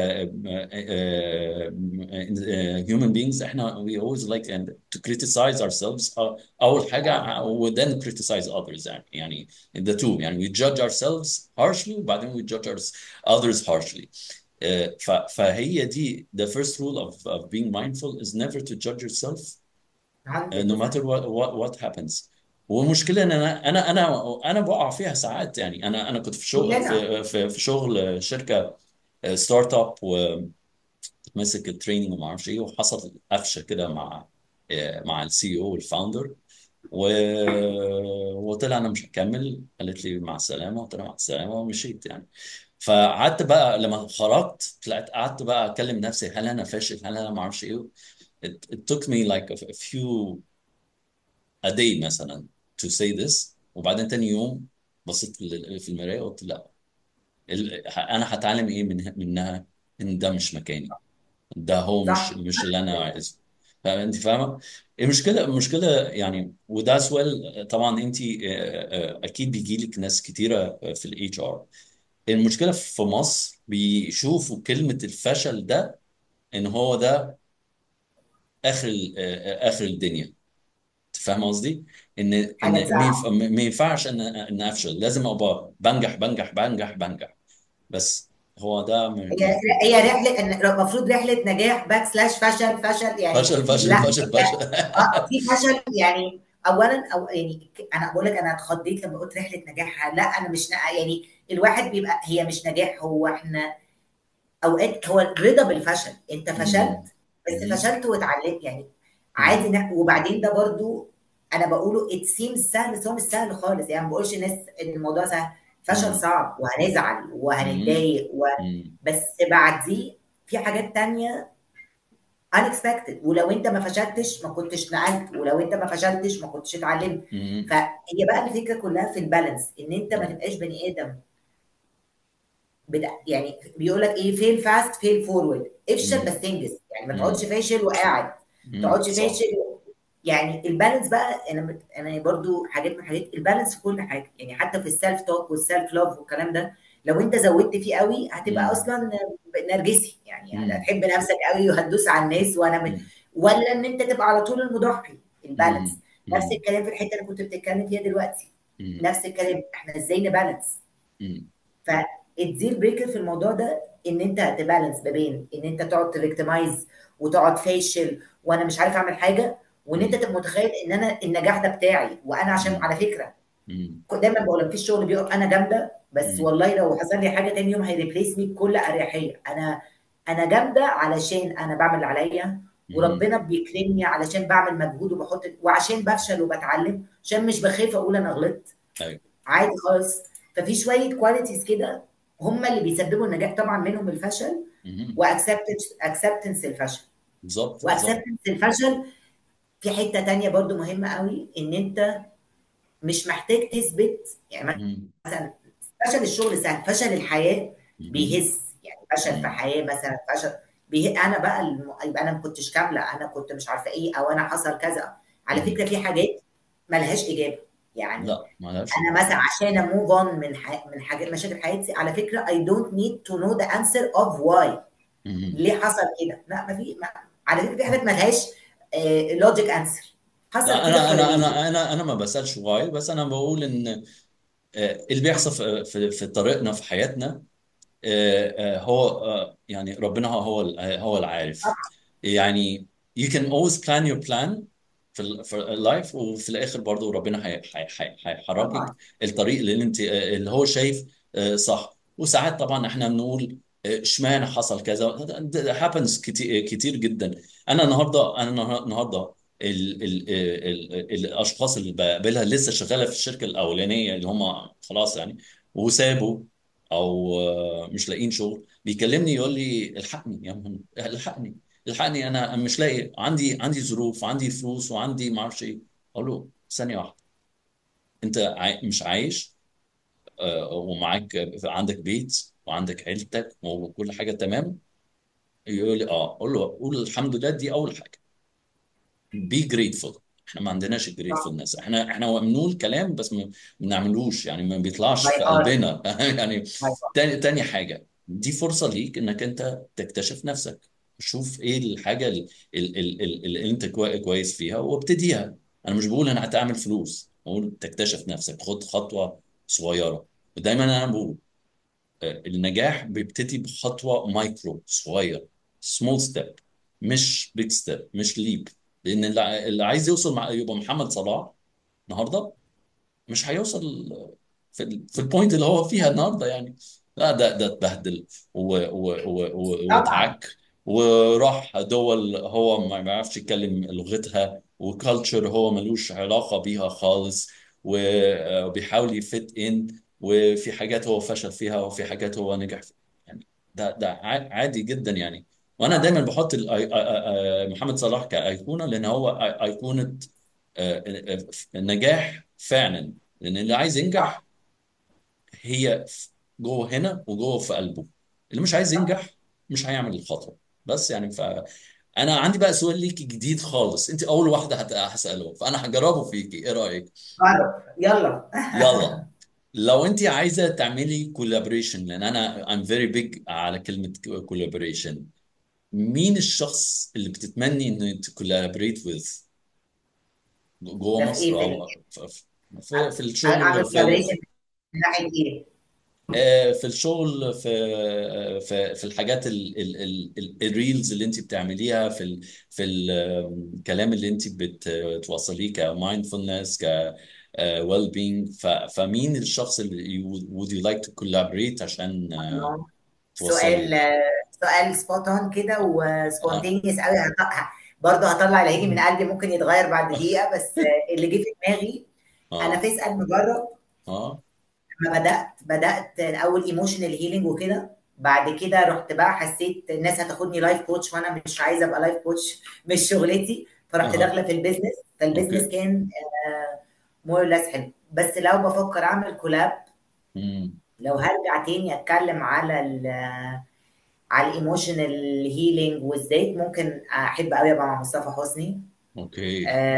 human beings، احنا we always like and to criticize ourselves اول طبعا. حاجه، و then criticize others. يعني يعني the two، يعني we judge ourselves harshly وبعدين we judge others harshly. آه، ف- فهي دي the first rule of, of being mindful is never to judge yourself uh, no matter مية بالمية. what, what what happens. والمشكله ان انا انا انا انا بقع فيها ساعات. يعني انا انا كنت في شغل كلنا. في في, في شغل شركه ستارت اب، وماسك التريننج وما اعرفش ايه، وحصل قفشه كده مع آه، مع السي او والفاوندر، و... وطلع انا مش هكمل. قالت لي مع السلامه، قلت لها مع السلامه ومشيت يعني. فقعدت بقى لما خرجت، طلعت قعدت بقى اكلم نفسي، هل انا فاشل؟ هل انا ما اعرفش ايه؟ it, it took me like a, a few a day مثلا to say this. وبعدين تاني يوم بصيت لل- في المرايه وقلت لا، ال- انا هتعلم ايه من منها؟ ان ده مش مكاني، ده هو مش صح. مش اللي انا عايزه. فانت فاهمه المشكله؟ المشكله يعني، وده سؤال طبعا انت آه، آه، اكيد بيجي لك ناس كتيره في الاتش ار. المشكله في مصر بيشوفوا كلمه الفشل ده ان هو ده اخر ال- آه، اخر الدنيا. فاهم قصدي؟ ان حاجه ان ما ينف- تزعل. ما ينفعش ان ان افشل، لازم ابقى بنجح بنجح بنجح بنجح. بس هو ده م- هي م- هي رحله إن- المفروض رحله نجاح باك سلاش فشل فشل يعني. فشل فشل لا فشل فشل. اه في فشل يعني. اولا او يعني انا بقول لك انا اتخضيت لما قلت رحله نجاح. لا انا مش ن- يعني الواحد بيبقى هي مش نجاح، هو احنا اوقات هو الرضا بالفشل. انت فشلت مم. بس مم. فشلت واتعلمت يعني. مم. عادي ن- وبعدين ده برضو انا بقوله ات سيمز سهل بس هو مش سهل خالص. يعني ما بقولش الناس ان الموضوع سهل. فشل مم. صعب وهنزعل مم. وهنتضايق و... مم. بس بعديه في حاجات تانية unexpected. ولو انت ما فشلتش ما كنتش نقلت، ولو انت ما فشلتش ما كنتش اتعلمت. مم. فهي بقى الفكره كلها في البالانس، ان انت ما مم. تبقاش بني ادم بدا يعني بيقول لك ايه فيل فاست فيل فورورد. افشل مم. بس تنجز، يعني ما تقعدش مم. فاشل وقاعد. ما مم. تقعدش صح. فاشل. يعني البالانس بقى انا مت- انا برضو حاجات من حاجات البالانس في كل حاجه، يعني حتى في السيلف توك والسيلف لوف والكلام ده. لو انت زودت فيه قوي هتبقى مم. اصلا نرجسي، يعني مم. هتحب نفسك قوي وهتدوس على الناس وانا من، مم. ولا ان انت تبقى على طول المضحي. البالانس مم. نفس مم. الكلام في الحته اللي كنت بتتكلم فيها دلوقتي، مم. نفس الكلام احنا ازاي نبالانس. مم. فالديل بريكر في الموضوع ده ان انت تبالانس ما بين ان انت تقعد تفيكتمايز وتقعد فاشل وانا مش عارف اعمل حاجه، وان انت مم. تبقى متخيل ان انا النجاح ده بتاعي وانا، عشان مم. على فكره مم. كنت دايما بقول مفيش شغل بيقف انا جامده، بس مم. والله لو حصل لي حاجه تاني يوم هيريبليس مي بكل اريحيه. انا انا جامده علشان انا بعمل اللي عليا، مم. وربنا بيكرمني علشان بعمل مجهود وبحط، وعشان بفشل وبتعلم، عشان مش بخاف اقول انا غلطت ايوه عادي خالص. ففي شويه كواليتيز كده هم اللي بيسببوا النجاح، طبعا منهم الفشل مم. واكسبتنس اكسبتنس الفشل. بالظبط بالظبط واكسبتنس الفشل في حته تانيه برضو مهمه قوي، ان انت مش محتاج تثبت. يعني مم. مثلا فشل الشغل سهل، فشل الحياه مم. بيهز. يعني فشل في مم. حياه مثلا، فشل بيه انا بقى الم... يبقى انا ما كنتش كامله، انا كنت مش عارفه ايه، او انا حصل كذا. على مم. فكره في حاجات ملهاش اجابه. يعني لا ما لهاش انا إجابة. مثلا عشان اموف اون من ح... من حاجات مشاكل حياتي، على فكره I don't need to know the answer of why مم. ليه حصل كده. لا ما في ما... على فكره في حاجات ملهاش لوجيك انسر، حصل لا كده انا فور انا ريزون. انا انا انا ما بسالش واي، بس انا بقول ان آه، اللي بيحصل في في في طريقنا في حياتنا، آه، آه، هو آه، يعني ربنا هو هو ال- هو العارف. يعني you can always plan your plan في ال في اللايف، وفي الاخر برضو ربنا هي- هي- هي- هيحركك طبعا الطريق اللي انت آه، اللي هو شايف آه، صح. وساعات طبعا احنا بنقول آه، اشمعنى حصل كذا، ده happens كتير كتير جدا. انا النهارده انا النها- النهارده ال ال ال ال الاشخاص اللي بقابلها لسه شغاله في الشركه الاولانيه اللي هم خلاص يعني وسابوا، او آه، مش لاقيين شغل، بيكلمني يقول لي الحقني يا مهند، الحقني الحقني انا مش لاقي، عندي عندي ظروف وعندي فلوس وعندي ما اعرفش ايه. اقول له ثانيه واحده، انت عاي... مش عايش آه، ومعاك عندك بيت وعندك عيلتك وكل حاجه تمام؟ يقول لي اه. اقول له قول الحمد لله، دي اول حاجه. بي جريتفول. احنا ما عندناش صح. الجريتفولنس، احنا احنا بنقول كلام بس ما بنعملوش، يعني ما بيطلعش باي في هارت. قلبنا يعني. باي هارت. تاني تاني حاجة، دي فرصة ليك انك انت تكتشف نفسك، شوف ايه الحاجة ال- ال- ال- ال- اللي انت كوي- كويس فيها وابتديها. انا مش بقول انا هتعمل فلوس، بقول تكتشف نفسك، خد خطوة صغيرة. ودايما انا بقول آه، النجاح بيبتدي بخطوة مايكرو صغير، سمول ستيب، مش بيج ستيب، مش ليب. لان اللي اللي عايز يوصل مع يبقى محمد صلاح النهارده مش هيوصل في ال... في البوينت اللي هو فيها النهارده يعني. لا ده ده اتبهدل و... و... و... و... طبعا واتعك، وراح دول هو ما بيعرفش يتكلم لغتها، وكالتشر هو ملوش علاقة بيها خالص، وبيحاول يفت ان، وفي حاجات هو فشل فيها وفي حاجات هو نجح فيها يعني. ده ده ع- عادي جدا يعني. وانا دايما بحط ال- آي- آي- آي- محمد صلاح كأيقونة، لان هو أي- أيقونة آه، آه، آه، النجاح فعلا. لان اللي عايز صح. ينجح هي في- جوه هنا وجوه في قلبه. اللي مش عايز صح. ينجح مش هيعمل الخطوه. بس يعني فانا عندي بقى سؤال ليكي جديد خالص، انت اول واحده هت- هساله، فانا هجربه فيكي، ايه رايك؟ جرب يلا. يلا. لو انت عايزه تعملي كولابوريشن، لان انا I'm very big على كلمه كولابوريشن، مين الشخص اللي بتتمني انه تكولابوريت with جوه ده في مصر ايه؟ في او في في, في الشغل اعمل في كولابريشن من ناحيه ايه؟ آه، في الشغل في آه، في في الحاجات ال- ال- ال- ال- الريلز اللي انت بتعمليها في ال في الكلام اللي انت بتوصليه كمايندفولنس، ك ويل بينج. فمين الشخص اللي you would would you like to collaborate عشان آه، آه. سؤال توصلي؟ سؤال سبوت اون كده اه وسبونتينيوس قوي. هط- برضه هطلع اللي هيجي من قلبي، ممكن يتغير بعد دقيقه، بس اللي جه في دماغي انا اه فيس قلب مجرب. اه لما بدات بدات الاول ايموشنال هيلينج وكده، بعد كده رحت بقى حسيت الناس هتاخدني لايف كوتش، وانا مش عايزه ابقى لايف كوتش، مش شغلتي. فرحت اه داخله في البيزنس. فالبيزنس اوكي. كان مور لس حلو. بس لو بفكر اعمل كولاب، مم. لو هرجع تاني اتكلم على ال على الايموشنال هيلينج، وازاي ممكن احب قوي ابقى مع مصطفى حسني. اوكي. آه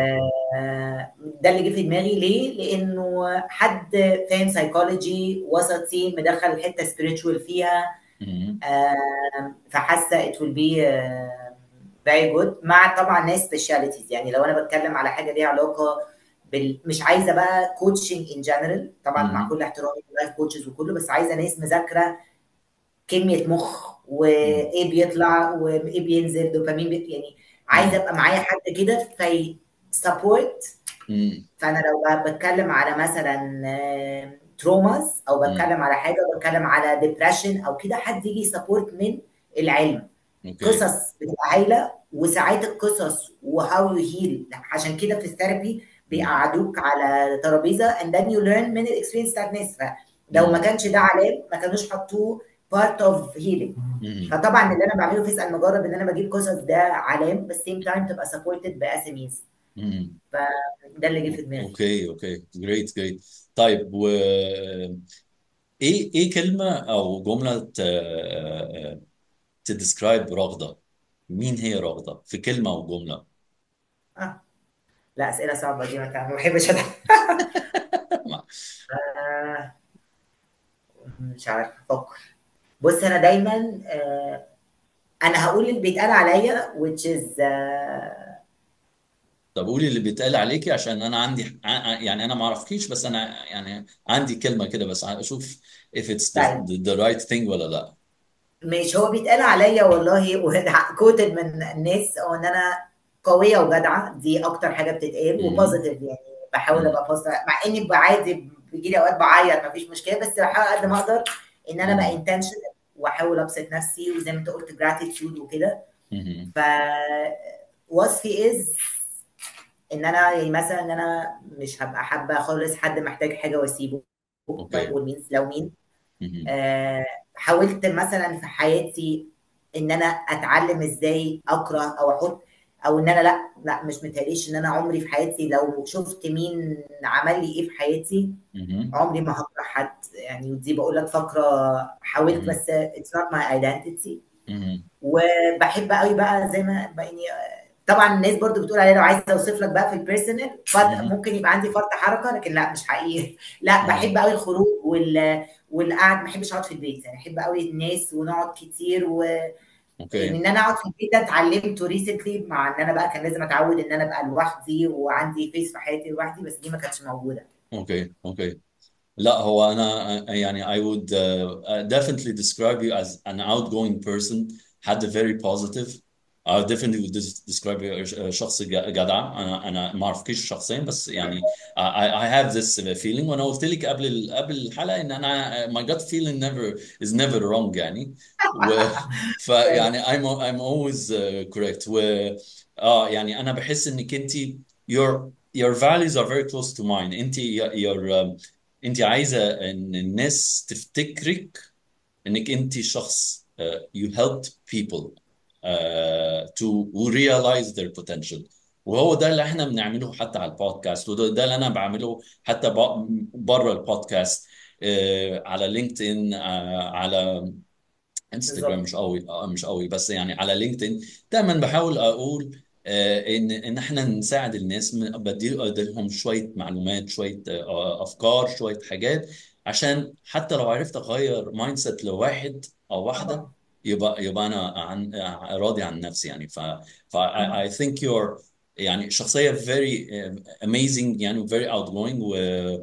آه، ده اللي جه في دماغي ليه؟ لانه حد فاهم سايكولوجي وسطي مدخل الحته سبيريتشوال فيها، مهم. آه، فحاسه it will be آه، very good مع طبعا ناس سبيشاليتيز. يعني لو انا بتكلم على حاجه ليها علاقه بال... مش عايزه بقى كوتشنج ان جنرال طبعا مع مهم. كل احترامي للايف كوتشز وكله، بس عايزه ناس مذاكره كميه مخ مهم. وايه بيطلع وايه بينزل دوبامين بي... يعني عايزه مهم. ابقى معايا حد كده في سبورت. مهم. فانا لو ب- بتكلم على مثلا تروماز او مهم. بتكلم على حاجه، بتكلم على ديبريشن او كده، حد يجي سبورت من العلم. اوكي. قصص بتبقى هايله، وساعات القصص وهاو يو هيل. عشان كده في الثيرابي مهم. بيقعدوك على ترابيزه and then you learn من الاكسبيرينس بتاعت ناس. فلو ما مهم. كانش ده علاج ما كانوش حطوه part of healing. مهم. فطبعا اللي انا بعمله في اسال مجرب ان انا بجيب قصص ده علام، بس same time تبقى supported باسميز. مهم. فده اللي جه في دماغي. اوكي اوكي جريت جريت. طيب و ايه ايه كلمة او جملة ت... تدسكرايب رغدة؟ مين هي رغدة في كلمة او جملة؟ اه لا، اسئله صعبه دي، ما ما بحبش أدعي. آه مش عارف افكر. بص انا دايما آه انا هقول اللي بيتقال عليا which is آه طب قولي اللي بيتقال عليكي، عشان انا عندي ع- يعني انا ما اعرفكيش، بس انا يعني عندي كلمة كده بس اشوف if it's the, طيب. the, the right thing ولا لا. مش هو بيتقال عليا والله كوتد من الناس، او ان انا قويه وجدعه. دي اكتر حاجه بتتقال مهم. وبوزيتيف. يعني بحاول مهم. ابقى بوزيتيف مع اني عادي بيجي لي اوقات بعيط مفيش مشكله، بس بحاول قد ما اقدر ان انا ابقى مهم. انتشنال واحاول ابسط نفسي، وزي ما انت قلت جراتيتيود وكده. مهم. ف وصفي از ان انا يعني مثلا ان انا مش هبقى حابه خالص حد محتاج حاجه واسيبه باي اوكي. اول مينز لو مين. مهم. آه حاولت مثلا في حياتي ان انا اتعلم ازاي اكره او احط، او ان انا لا لا مش متهيأليش ان انا عمري في حياتي لو شفت مين عمل لي ايه في حياتي مهم. عمري ما هكره حد. يعني ودي بقول لك فقره حاولت، مهم. بس it's not my identity. مهم. وبحب قوي بقى زي ما بقى يعني طبعا الناس برضو بتقول عليا، لو عايزه اوصف لك بقى في البيرسونال مهم. ممكن يبقى عندي فرط حركه، لكن لا مش حقيقي. لا مهم. بحب قوي الخروج وال والقعد، ما بحبش اقعد في البيت. يعني بحب قوي الناس ونقعد كتير. وان اوكي. انا اقعد في البيت ده اتعلمته ريسنتلي، مع ان انا بقى كان لازم اتعود ان انا ابقى لوحدي وعندي فيس في حياتي لوحدي، بس دي ما كانتش موجوده. اوكي اوكي. لا هو انا يعني I would uh, definitely describe you as an outgoing person, had a very positive. I definitely would des- describe you as شخص ج- جدع. انا انا ما اعرفكيش شخصيا، بس يعني I, I have this feeling. وانا قلت لك قبل ال- قبل الحلقه ان انا my gut feeling never is never wrong يعني. و فيعني I'm I'm always uh, correct. و اه يعني انا بحس انك انت your your values are very close to mine. انت your انت عايزه ان الناس تفتكرك انك انت شخص uh, you helped people uh, to realize their potential. وهو ده اللي احنا بنعمله حتى على البودكاست، وده ده اللي انا بعمله حتى بره البودكاست. uh, على لينكدين، uh, على انستجرام بالظبط. مش قوي، اه مش قوي، بس يعني على لينكدين دايما بحاول اقول آه، ان ان احنا نساعد الناس. م- بدي اديلهم شويه معلومات، شويه آه، افكار، شويه حاجات، عشان حتى لو عرفت اغير مايند سيت لواحد او واحده، طبعا. يبقى يبقى انا عن آه، راضي عن نفسي يعني. ف ف I طبعا. I think you're يعني شخصيه very uh, amazing يعني very outgoing، و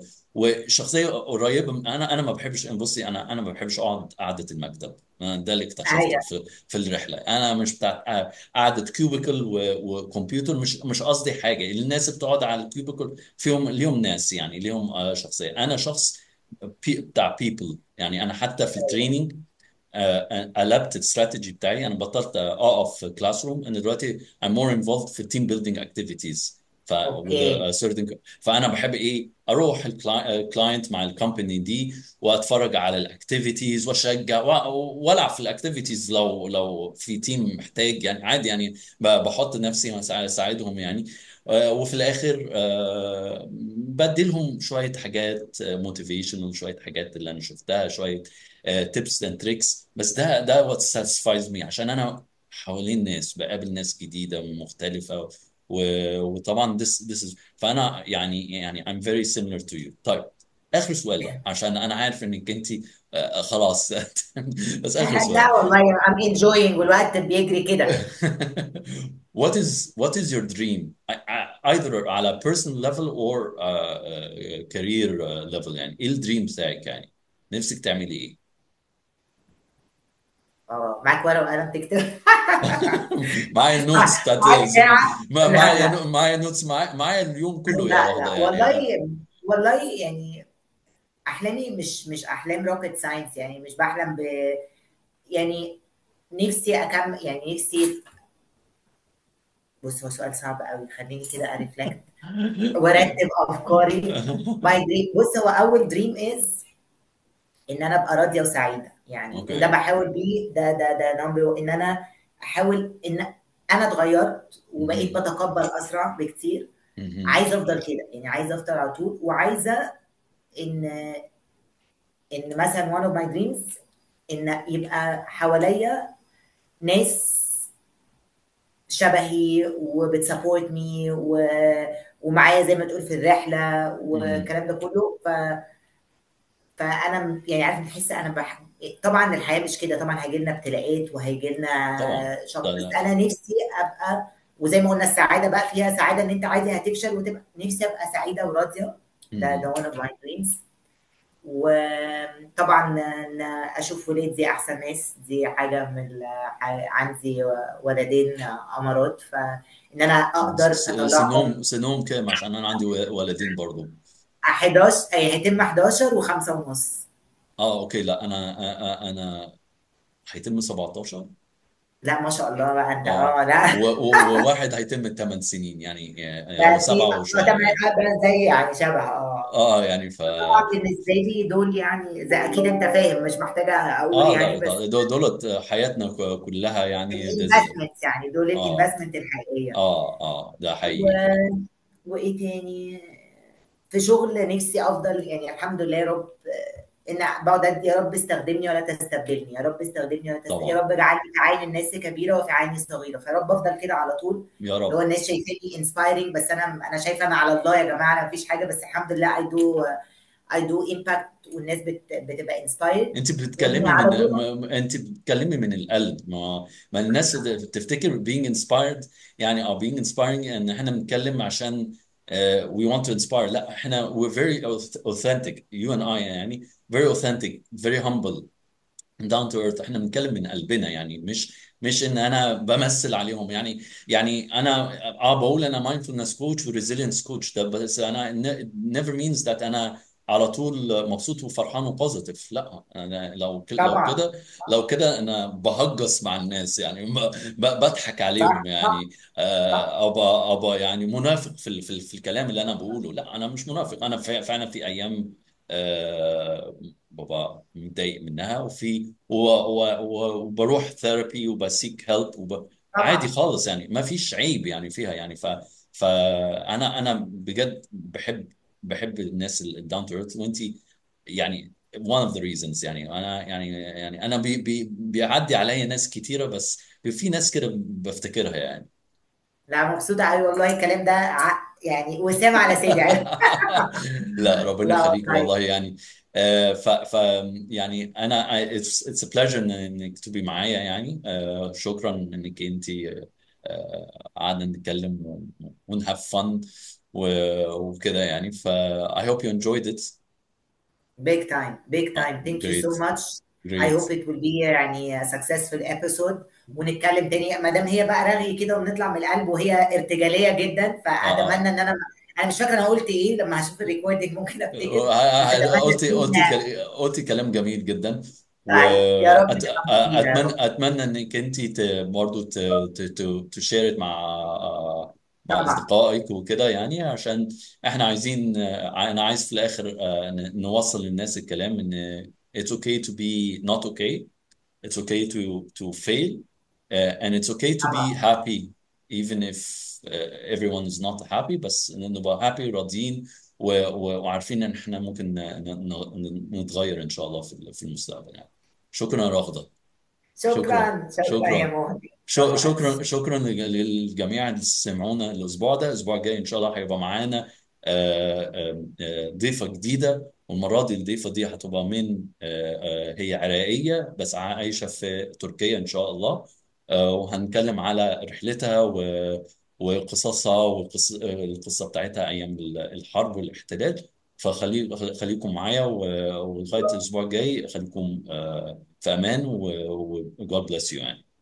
وشخصيه قريبه من- انا انا ما بحبش، بصي انا انا ما بحبش اقعد قعده المكتب. أنا ده اللي اكتشفته ايوه. في في الرحله. انا مش بتاع قعده كيوبيكل وكمبيوتر. مش مش قصدي حاجه، الناس اللي بتقعد على الكيوبيكل فيهم ليهم ناس يعني ليهم آه، شخصيه. انا شخص بي بتاع بيبل يعني. انا حتى في التريننج آه، قلبت الاستراتيجي بتاعي. انا بطلت آه، اقف في كلاس روم. انا دلوقتي I'm more involved في التيم بيلدينج اكتيفيتيز. ف with اوكي. a certain فانا بحب ايه اروح الكلاينت مع الكومباني دي واتفرج على الاكتيفيتيز واشجع و- والعب في الاكتيفيتيز لو لو في تيم محتاج يعني عادي يعني. ب- بحط نفسي مسا- اساعدهم يعني. آه، وفي الاخر آه، بدي لهم شويه حاجات موتيفيشن وشويه حاجات اللي انا شفتها، شويه تيبس اند تريكس. بس ده ده وات ساتيسفايز مي، عشان انا حوالين ناس، بقابل ناس جديده مختلفه، و- وطبعا this this is فانا يعني يعني I'm very similar to you. طيب اخر سؤال بقى عشان انا عارف انك انت آه، خلاص. بس اخر سؤال. لا والله I'm enjoying والوقت بيجري كده. what is what is your dream I- I- either على personal level or uh, uh, career uh, level يعني ايه الدريم بتاعك يعني نفسك تعملي ايه؟ اه معاك ورقة وقلم تكتب؟ معايا النوتس بتاعت معاك ساعة؟ ما- لا معايا لا نو- معايا نوتس معايا معايا اليوم كله يا لا رغدة لا يعني والله. آه، والله يعني احلامي مش مش احلام روكيت ساينس، يعني مش بحلم ب، يعني نفسي اكمل، يعني نفسي. بص هو سؤال صعب قوي، خليني كده ارفلكت وارتب افكاري. ماي دريم، بص هو اول دريم از ان انا ابقى راضيه وسعيده يعني، وده اوكي. بحاول بيه، ده ده ده نمبر، ان انا احاول ان انا اتغيرت وبقيت مهم. بتقبل اسرع بكتير. مهم. عايزه افضل كده يعني، عايزه افضل على طول، وعايزه ان ان مثلا one of my dreams ان يبقى حواليا ناس شبهي وبتسابورت مي و... ومعايا زي ما تقول في الرحله مهم. والكلام ده كله. ف... فانا م- يعني عارف بحس انا بح... طبعا الحياه مش كده، طبعا هيجي لنا ابتلاءات وهيجي طبعا. لنا شر، لا بس لا. انا نفسي ابقى، وزي ما قلنا السعاده بقى فيها سعاده ان انت عادي هتفشل وتبقى، نفسي ابقى سعيده وراضيه. ده ده مهم. one of my dreams. وطبعا ان اشوف ولادي احسن ناس، دي حاجه من ال- عندي ولدين امارات، فان انا اقدر س- اطلعهم. سنهم سنهم كام عشان انا عندي و- ولدين برضو. حداشر، أي هيتم حداشر وخمسة ونص. اه اوكي. لا انا انا أنا هيتم سبعتاشر. لا ما شاء الله بقى انت، اه اه لا. و- و- وواحد هيتم ثمان سنين يعني يعني- او ده في سبعة آه، وشوية تمام، يعني. آه، ده زي يعني شبه اه. اه يعني ف طبعا بالنسبه لي دول يعني زي اكيد انت فاهم، مش محتاجه اقول اه يعني، لا بس ده- دول دولت حياتنا ك- كلها يعني ده زي. الانفستمنت يعني، دول اه الانفستمنت الحقيقيه. اه اه ده و... حقيقي فعلا. وايه تاني؟ في شغل نفسي افضل يعني، الحمد لله يا رب، ان بقعد أدي يا رب استخدمني ولا تستبدلني، يا رب استخدمني ولا تست... يا طبعا. رب اجعلني في عين الناس كبيره وفي عيني صغيره، فيا رب افضل كده على طول. يا اللي هو رب. الناس شايفاني انسبايرنج، بس انا انا شايفه انا على الله يا جماعه، انا مفيش حاجه، بس الحمد لله اي دو اي دو امباكت، والناس بت... بتبقى انسبايرد. انت واني بتتكلمي على من طول. م- م- انت بتتكلمي من القلب. ما ما الناس تفتكر being inspired يعني او being inspiring ان احنا بنتكلم عشان uh, we want to inspire. لا احنا we're very authentic you and I يعني very authentic very humble down to earth. احنا بنتكلم من قلبنا يعني مش مش ان انا بمثل عليهم يعني. يعني انا اه بقول انا mindfulness coach و resilience coach ده، بس انا ne- never means that انا على طول مبسوط وفرحان وبوزيتيف. لا انا لو ك- لو طبعا كده لو كده انا بهجص مع الناس يعني ب- ب- بضحك عليهم صح يعني. صح صح. آه، ابقى ابقى يعني منافق في ال- في ال- في الكلام اللي انا بقوله. لا انا مش منافق. انا فع- فعلا في ايام آه، ببقى متضايق منها وفي و- و- و- وبروح ثيرابي وبسيك هيلب وب... عادي طبعا خالص يعني ما فيش عيب يعني فيها يعني ف فانا انا بجد بحب بحب الناس الداون تو ايرث. وانت يعني one of the reasons يعني انا يعني يعني انا بي بي بيعدي عليا ناس كتيره بس في ناس كده بفتكرها يعني. لا مبسوطه قوي والله، الكلام ده ع... يعني وسام على سيدي عارف. لا ربنا لا يخليك والله. والله يعني. آه، ف ف يعني انا I- it's it's a pleasure إن- انك تبقي معايا يعني. آه، شكرا انك انت آه، قعدنا نتكلم ون have fun و- وكده يعني. ف I hope you enjoyed it. Big time, big آه، time. Thank you so great much. I great. hope it will be يعني a successful episode. ونتكلم تاني ما دام هي بقى رغي كده ونطلع من القلب، وهي ارتجاليه جدا، اه فاتمنى ان انا، انا مش فاكره انا قلت ايه، لما هشوف الريكوردنج ممكن افتكر. بس آه، اتمنى قلتي تكون، قلتي كل- قلتي كلام جميل جدا. طيب يا رب تبقى مفيده يا واتمنى رب. اتمنى انك انت برضه تشارك مع آه، مع طبعا اصدقائك وكده يعني عشان احنا عايزين آه، انا عايز في الاخر آه، ن- نوصل للناس الكلام ان it's okay to be not okay. It's okay to to fail uh, and it's okay to be طبعا happy even if uh, everyone is not happy. بس إن نبقى happy راضيين و- و- وعارفين ان احنا ممكن ن- ن- ن- نتغير ان شاء الله في في المستقبل يعني. شكرا يا رغدة. شكرا شكرا شكرا يا شكرا مهدي شو- so شكرا much. شكرا للجميع اللي سمعونا الاسبوع ده. الاسبوع الجاي ان شاء الله هيبقى معانا آه، آه، آه، ضيفه جديده، والمره دي الضيفه دي هتبقى من آه، آه، هي عراقيه بس عايشه في تركيا ان شاء الله. آه، وهنتكلم على رحلتها و- وقصصها والقصه بتاعتها ايام الحرب والاحتلال. فخلي خليكم معايا و- ولغايه الاسبوع الجاي خليكم آه، في امان و و God bless you يعني.